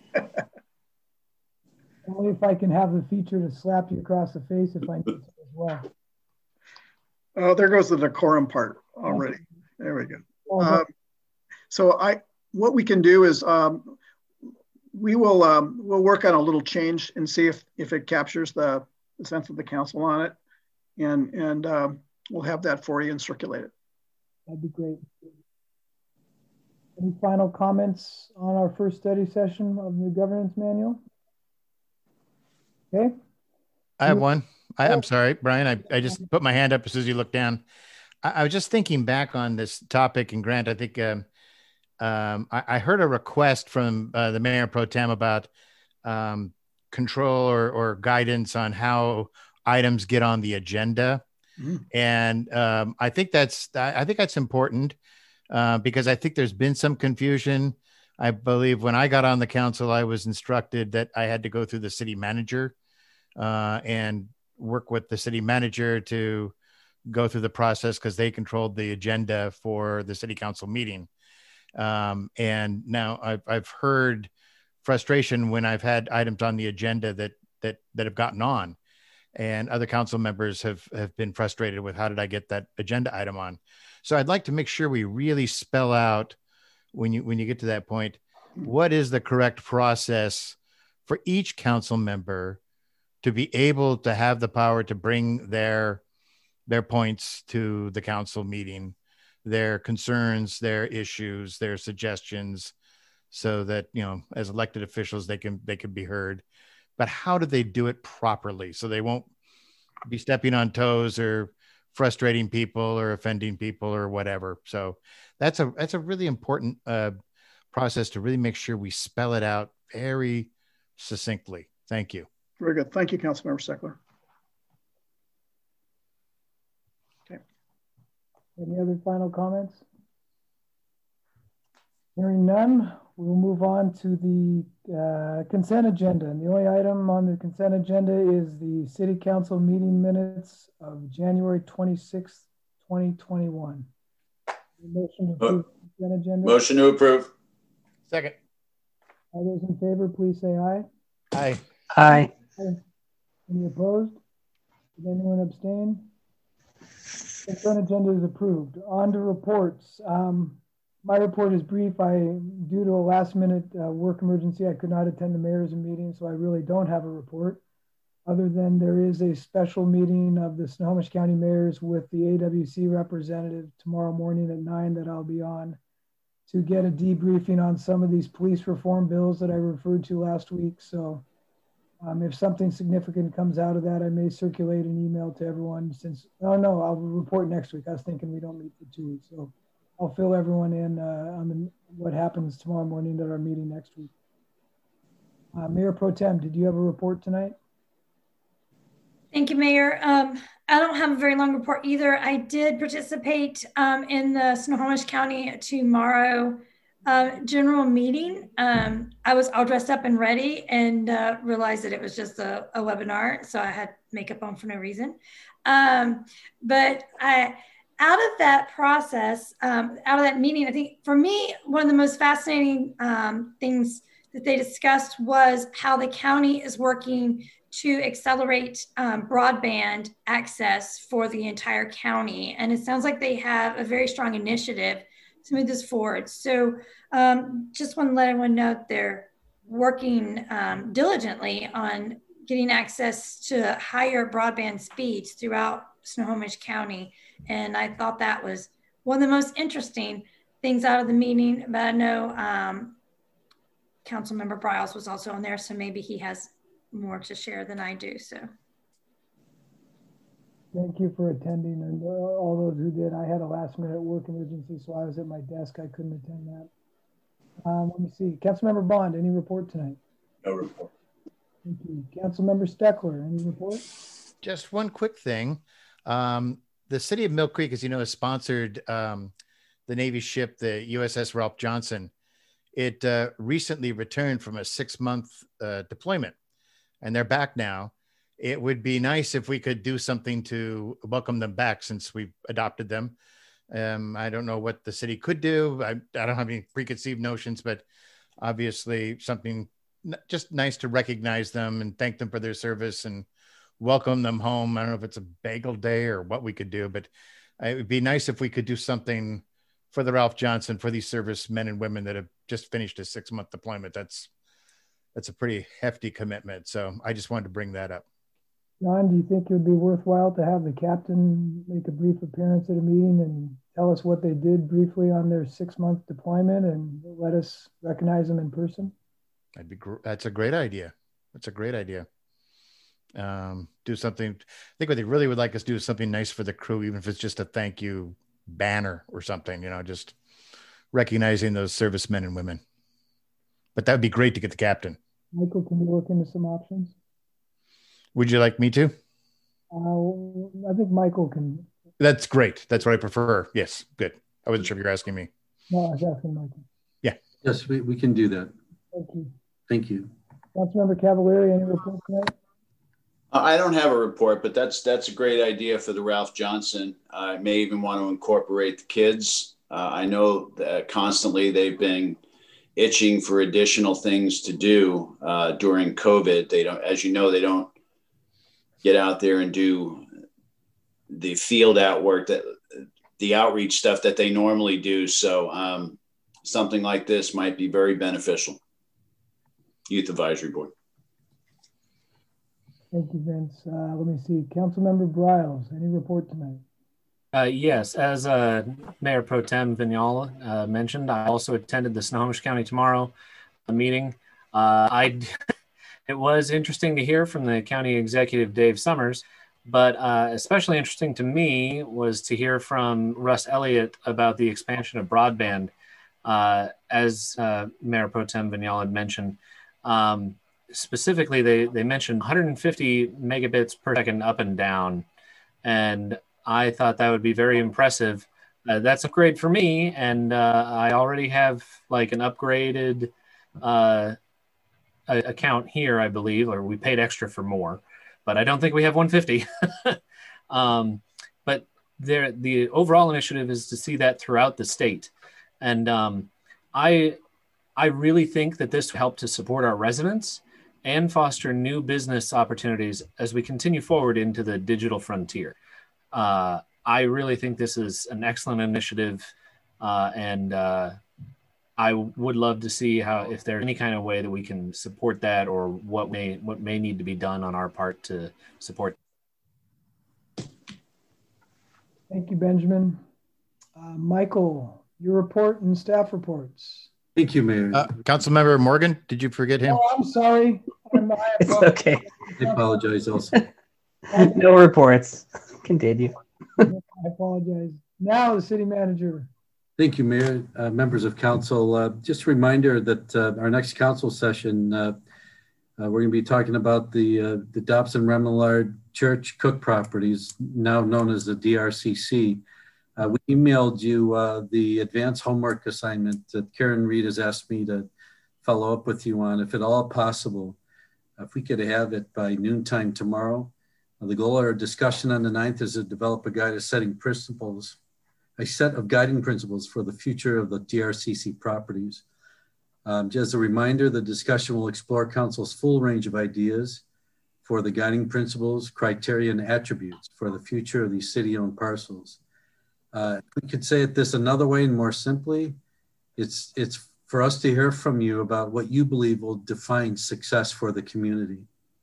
Only if I can have the feature to slap you across the face if I need to as well. Oh, there goes the decorum part already. There we go. What we can do is we'll work on a little change and see if it captures the sense of the council on it, and we'll have that for you and circulate it. That'd be great. Any final comments on our first study session of the governance manual? Okay. I have one. I'm sorry, Brian. I just put my hand up as soon as you look down. I was just thinking back on this topic, and Grant, I think I heard a request from the mayor pro tem about control or guidance on how items get on the agenda. And I think that's important because I think there's been some confusion. I believe when I got on the council, I was instructed that I had to go through the city manager and work with the city manager to go through the process because they controlled the agenda for the city council meeting. And now I've heard frustration when I've had items on the agenda that have gotten on, and other council members have been frustrated with, how did I get that agenda item on? So I'd like to make sure we really spell out, when you get to that point, what is the correct process for each council member to be able to have the power to bring their points to the council meeting, their concerns, their issues, their suggestions, so that, you know, as elected officials, they can be heard. But how do they do it properly so they won't be stepping on toes or frustrating people or offending people or whatever? So that's a really important process to really make sure we spell it out very succinctly. Thank you. Very good. Thank you, Councilmember Steckler. Okay. Any other final comments? Hearing none, we will move on to the consent agenda. And the only item on the consent agenda is the City Council meeting minutes of January 26th, 2021. Motion to approve the consent agenda. Motion to approve. Second. All those in favor, please say aye. Aye. Aye. Any opposed? Did anyone abstain? Consent agenda is approved. On to reports. My report is brief. Due to a last minute work emergency, I could not attend the mayor's meeting, so I really don't have a report, other than there is a special meeting of the Snohomish County mayors with the AWC representative tomorrow morning at 9 that I'll be on to get a debriefing on some of these police reform bills that I referred to last week. So if something significant comes out of that, I may circulate an email to everyone I'll report next week. I was thinking we don't meet for 2 weeks. So I'll fill everyone in on what happens tomorrow morning at our meeting next week. Mayor Pro Tem, did you have a report tonight? Thank you, Mayor. I don't have a very long report either. I did participate in the Snohomish County tomorrow general meeting. I was all dressed up and ready and realized that it was just a webinar, so I had makeup on for no reason. But out of that process, out of that meeting, I think for me, one of the most fascinating things that they discussed was how the county is working to accelerate broadband access for the entire county. And it sounds like they have a very strong initiative to move this forward. So just want to let everyone know that they're working diligently on getting access to higher broadband speeds throughout Snohomish County. And I thought that was one of the most interesting things out of the meeting. But I know Councilmember Briles was also on there, so maybe he has more to share than I do. So thank you for attending, and all those who did. I had a last minute work emergency, so I was at my desk. I couldn't attend that. Let me see. Councilmember Bond, any report tonight? No report. Thank you. Councilmember Steckler, any report? Just one quick thing. The city of Mill Creek, as you know, has sponsored the Navy ship, the USS Ralph Johnson. It recently returned from a 6-month deployment, and they're back now. It would be nice if we could do something to welcome them back, since we've adopted them. I don't know what the city could do. I don't have any preconceived notions, but obviously something just nice to recognize them and thank them for their service and welcome them home. I don't know if it's a bagel day or what we could do, but it would be nice if we could do something for the Ralph Johnson, for these service men and women that have just finished a 6-month deployment. That's a pretty hefty commitment. So I just wanted to bring that up. John, do you think it would be worthwhile to have the captain make a brief appearance at a meeting and tell us what they did briefly on their 6-month deployment and let us recognize them in person? That's a great idea. That's a great idea. Do something. I think what they really would like us to do is something nice for the crew, even if it's just a thank you banner or something, just recognizing those servicemen and women. But that would be great to get the captain. Michael, can you look into some options? Would you like me to? I think Michael can. That's great. That's what I prefer. Yes, good. I wasn't sure if you're asking me. No, I was asking Michael. Yeah. Yes, we can do that. Thank you. Thank you. Councilmember Cavalieri, any report tonight? I don't have a report, but that's a great idea for the Ralph Johnson. I may even want to incorporate the kids I know that constantly they've been itching for additional things to do during COVID. They don't, as you know, they don't get out there and do the field outwork, that the outreach stuff that they normally do. So something like this might be very beneficial. Youth Advisory Board. Thank you, Vince. Let me see. Councilmember Briles, any report tonight? Yes, as Mayor Pro Tem Vignal mentioned, I also attended the Snohomish County Tomorrow meeting. It was interesting to hear from the county executive, Dave Summers, but especially interesting to me was to hear from Russ Elliott about the expansion of broadband. As Mayor Pro Tem Vignal had mentioned, specifically, they mentioned 150 megabits per second up and down. And I thought that would be very impressive. That's a upgrade for me. And I already have like an upgraded account here, I believe, or we paid extra for more, but I don't think we have 150. But the overall initiative is to see that throughout the state. And I really think that this will help to support our residents and foster new business opportunities as we continue forward into the digital frontier. I really think this is an excellent initiative, and I would love to see if there's any kind of way that we can support that, or what may need to be done on our part to support. Thank you, Benjamin. Michael, your report and staff reports. Thank you, Mayor. Councilmember Morgan, did you forget him? Oh, I'm sorry. It's okay. I apologize also. No reports. Continue. I apologize. Now the city manager. Thank you, Mayor. Members of council, just a reminder that our next council session, we're going to be talking about the Dobson Remillard Church Cook properties, now known as the DRCC. We emailed you the advanced homework assignment that Karen Reed has asked me to follow up with you on, if at all possible. If we could have it by noontime tomorrow. The goal of our discussion on the 9th is to develop a guide of setting principles, a set of guiding principles for the future of the DRCC properties. Just as a reminder, the discussion will explore council's full range of ideas for the guiding principles, criteria, and attributes for the future of these city-owned parcels. We could say it this another way and more simply, it's for us to hear from you about what you believe will define success for the community.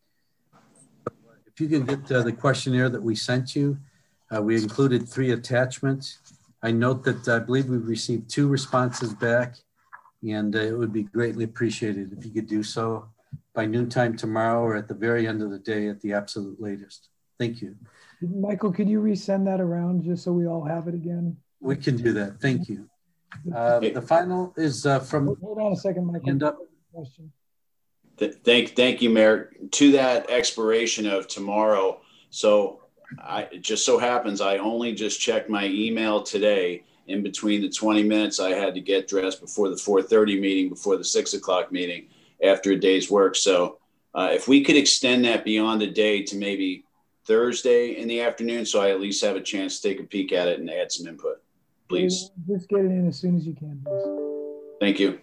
If you can get the questionnaire that we sent you, we included 3 attachments. I note that I believe we've received 2 responses back, and it would be greatly appreciated if you could do so by noontime tomorrow or at the very end of the day at the absolute latest. Thank you. Michael, could you resend that around just so we all have it again? We can do that. Thank you. The final is from... Hold on a second, Michael. End up. Question. Thank you, Mayor. To that expiration of tomorrow, so it just so happens I only just checked my email today in between the 20 minutes I had to get dressed before the 4:30 meeting, before the 6 o'clock meeting, after a day's work. So if we could extend that beyond the day to maybe Thursday in the afternoon, so I at least have a chance to take a peek at it and add some input, please. Just get it in as soon as you can, please. Thank you.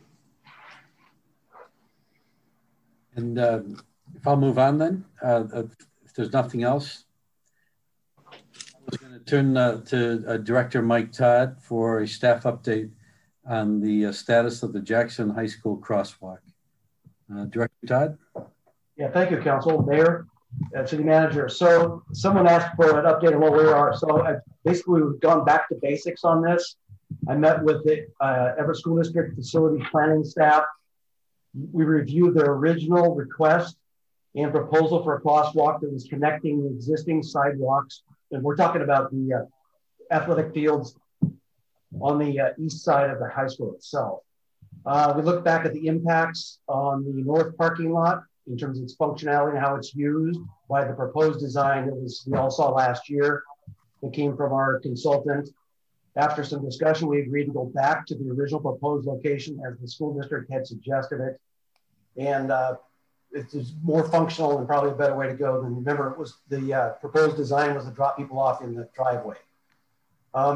And if I'll move on then, if there's nothing else, I was going to turn to Director Mike Todd for a staff update on the status of the Jackson High School crosswalk. Director Todd? Yeah, thank you, Council, Mayor, and City Manager. So someone asked for an update on where we are. So basically we've gone back to basics on this. I met with the Everett School District facility planning staff. We reviewed their original request and proposal for a crosswalk that was connecting the existing sidewalks. And we're talking about the athletic fields on the east side of the high school itself. We looked back at the impacts on the north parking lot in terms of its functionality and how it's used by the proposed design that we all saw last year that came from our consultant. After some discussion, we agreed to go back to the original proposed location as the school district had suggested it. And it's more functional and probably a better way to go than, remember, it was the proposed design was to drop people off in the driveway.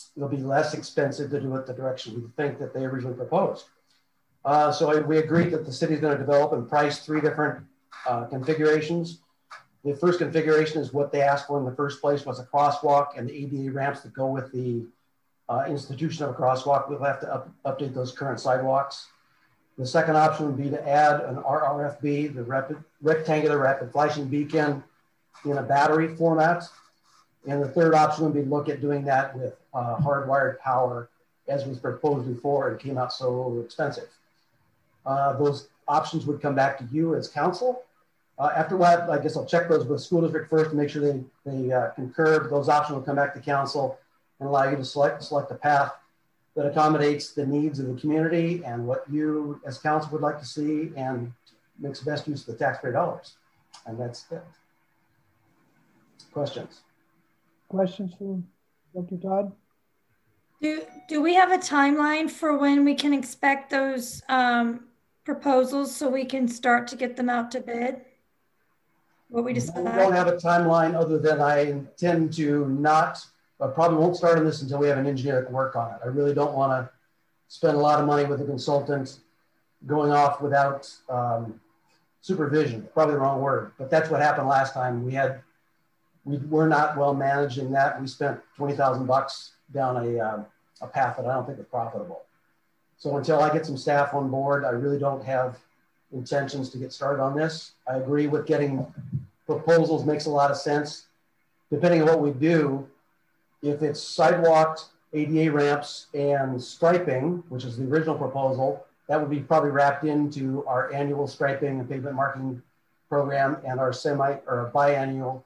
it'll be less expensive to do it the direction we think that they originally proposed. So we agreed that the city is going to develop and price 3 different configurations. The first configuration is what they asked for in the first place, was a crosswalk and the ADA ramps that go with the institution of a crosswalk. We'll have to update those current sidewalks. The second option would be to add an RRFB, the rectangular rapid flashing beacon, in a battery format. And the third option would be to look at doing that with hardwired power, as was proposed before and came out so expensive. Those options would come back to you as council. After that, I guess I'll check those with school district first to make sure they concur. Those options will come back to council and allow you to select a path that accommodates the needs of the community and what you as council would like to see and makes the best use of the taxpayer dollars. And that's it. Questions? Questions for Dr. Todd? Do we have a timeline for when we can expect those proposals so we can start to get them out to bid? What we decide? We don't have a timeline other than I intend to probably won't start on this until we have an engineer that can work on it. I really don't want to spend a lot of money with a consultant going off without supervision. Probably the wrong word, but that's what happened last time. We were not well managing that. We spent $20,000 down a path that I don't think is profitable. So until I get some staff on board, I really don't have intentions to get started on this. I agree with getting proposals makes a lot of sense. Depending on what we do, if it's sidewalked, ADA ramps, and striping, which is the original proposal, that would be probably wrapped into our annual striping and pavement marking program and our biannual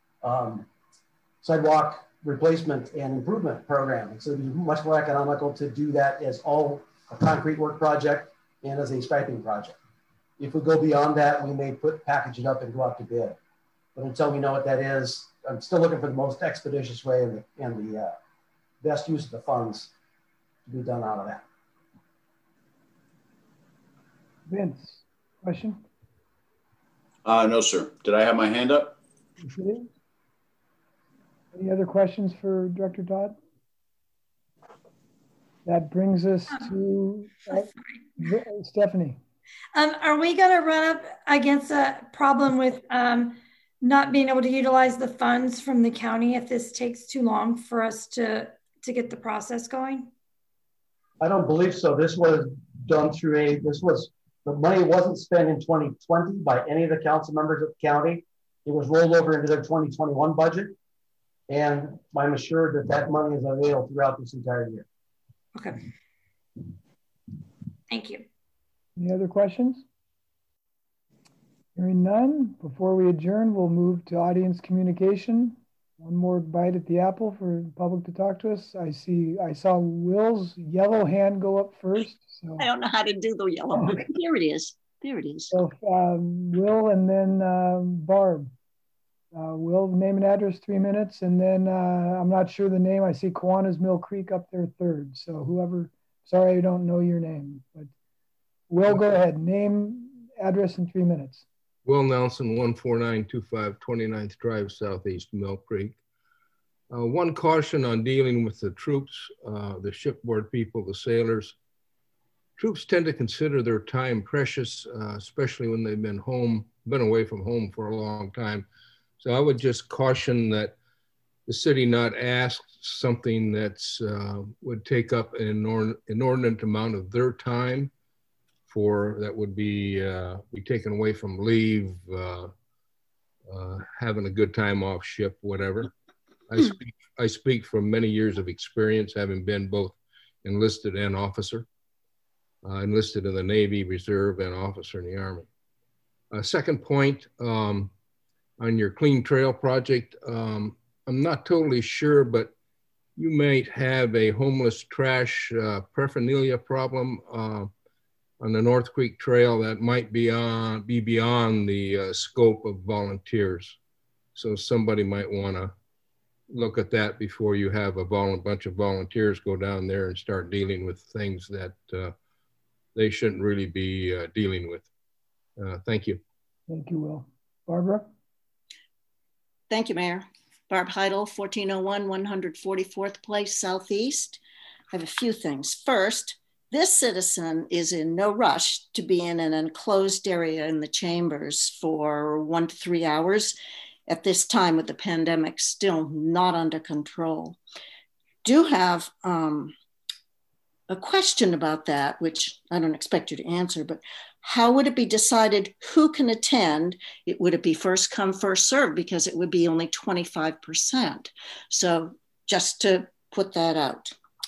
sidewalk replacement and improvement program. So it'd be much more economical to do that as all a concrete work project and as a striping project. If we go beyond that, we may package it up and go out to bid. But until we know what that is, I'm still looking for the most expeditious way and the best use of the funds to be done out of that. Vince, question? No, sir. Did I have my hand up? Any other questions for Director Todd? That brings us to Stephanie. Are we going to run up against a problem with not being able to utilize the funds from the county if this takes too long for us to get the process going? I don't believe so. This was done through the money wasn't spent in 2020 by any of the council members of the county. It was rolled over into their 2021 budget. And I'm assured that money is available throughout this entire year. Okay. Thank you. Any other questions? Hearing none, before we adjourn, we'll move to audience communication. One more bite at the apple for the public to talk to us. I saw Will's yellow hand go up first. So I don't know how to do the yellow. Okay. There it is. There it is. So Will and then Barb. Will, name and address, 3 minutes. And then I'm not sure the name. I see Kiwanis Mill Creek up there third. So whoever, sorry, I don't know your name, but Will, go ahead. Name, address in 3 minutes. Will Nelson, 14925 29th Drive, Southeast Mill Creek. One caution on dealing with the troops, the shipboard people, the sailors. Troops tend to consider their time precious, especially when they've been away from home for a long time. So I would just caution that the city not ask something that's would take up an inordinate amount of their time that would be taken away from leave, having a good time off ship, whatever. I speak from many years of experience, having been both enlisted and officer, enlisted in the Navy, Reserve, and officer in the Army. Second point, on your Clean Trail project, I'm not totally sure, but you might have a homeless trash paraphernalia problem on the North Creek Trail that might be beyond the scope of volunteers. So somebody might want to look at that before you have a bunch of volunteers go down there and start dealing with things that they shouldn't really be dealing with. Thank you. Thank you, Will. Barbara? Thank you, Mayor. Barb Heidel, 1401 144th Place Southeast. I have a few things. First, this citizen is in no rush to be in an enclosed area in the chambers for 1 to 3 hours at this time with the pandemic still not under control. Do have a question about that, which I don't expect you to answer, but how would it be decided who can attend? Would it be first come, first served, because it would be only 25%. So just to put that out.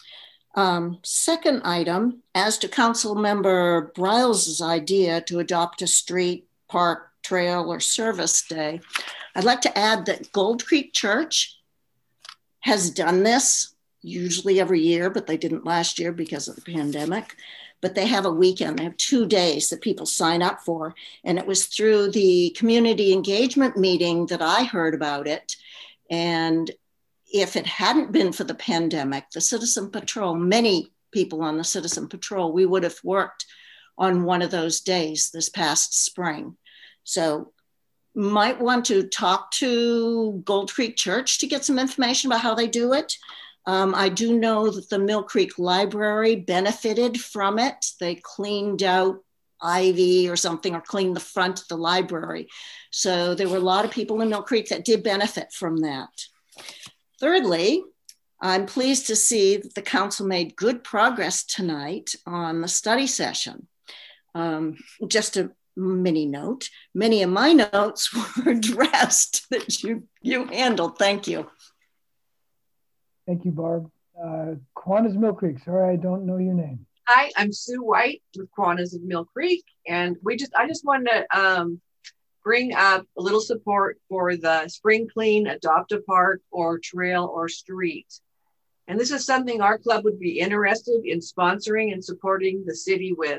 Second item, as to Council Member Briles' idea to adopt a street, park, trail, or service day, I'd like to add that Gold Creek Church has done this usually every year, but they didn't last year because of the pandemic. But they have a weekend, they have 2 days that people sign up for. And it was through the community engagement meeting that I heard about it. And if it hadn't been for the pandemic, the Citizen Patrol, many people on the Citizen Patrol, we would have worked on one of those days this past spring. So might want to talk to Gold Creek Church to get some information about how they do it. I do know that the Mill Creek Library benefited from it. They cleaned out ivy or something, or cleaned the front of the library. So there were a lot of people in Mill Creek that did benefit from that. Thirdly, I'm pleased to see that the council made good progress tonight on the study session. Just a mini note, many of my notes were addressed that you handled. Thank you. Thank you, Barb. Kiwanis Mill Creek, sorry, I don't know your name. Hi, I'm Sue White with Kiwanis of Mill Creek. And I just wanted to bring up a little support for the Spring Clean Adopt a Park or Trail or Street. And this is something our club would be interested in sponsoring and supporting the city with.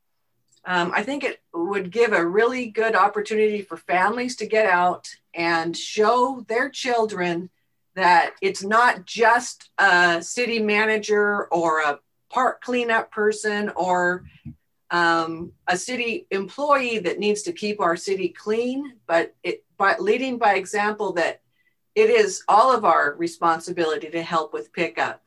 I think it would give a really good opportunity for families to get out and show their children that it's not just a city manager or a park cleanup person or a city employee that needs to keep our city clean, but leading by example that it is all of our responsibility to help with pickup.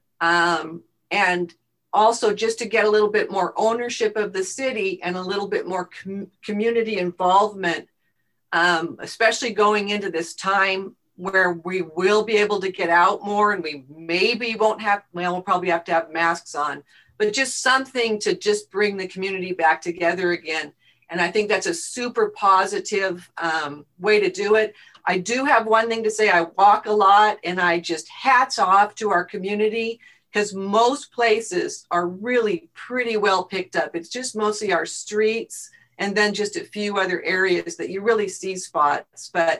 And also just to get a little bit more ownership of the city and a little bit more community involvement, especially going into this time where we will be able to get out more and we maybe won't have, well, we'll probably have to have masks on, but just something to just bring the community back together again. And I think that's a super positive way to do it. I do have one thing to say. I walk a lot and I just hats off to our community because most places are really pretty well picked up. It's just mostly our streets and then just a few other areas that you really see spots. But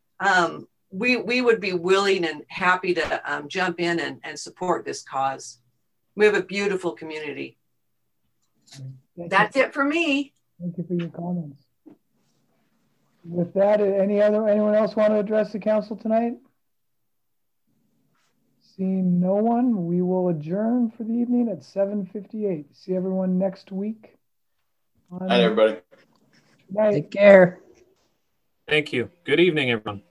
we would be willing and happy to jump in and support this cause. We have a beautiful community. That's it for me. Thank you for your comments. With that, anyone else want to address the council tonight? Seeing no one, we will adjourn for the evening at 7:58. See everyone next week. Night, everybody. Good night. Take care. Thank you. Good evening, everyone.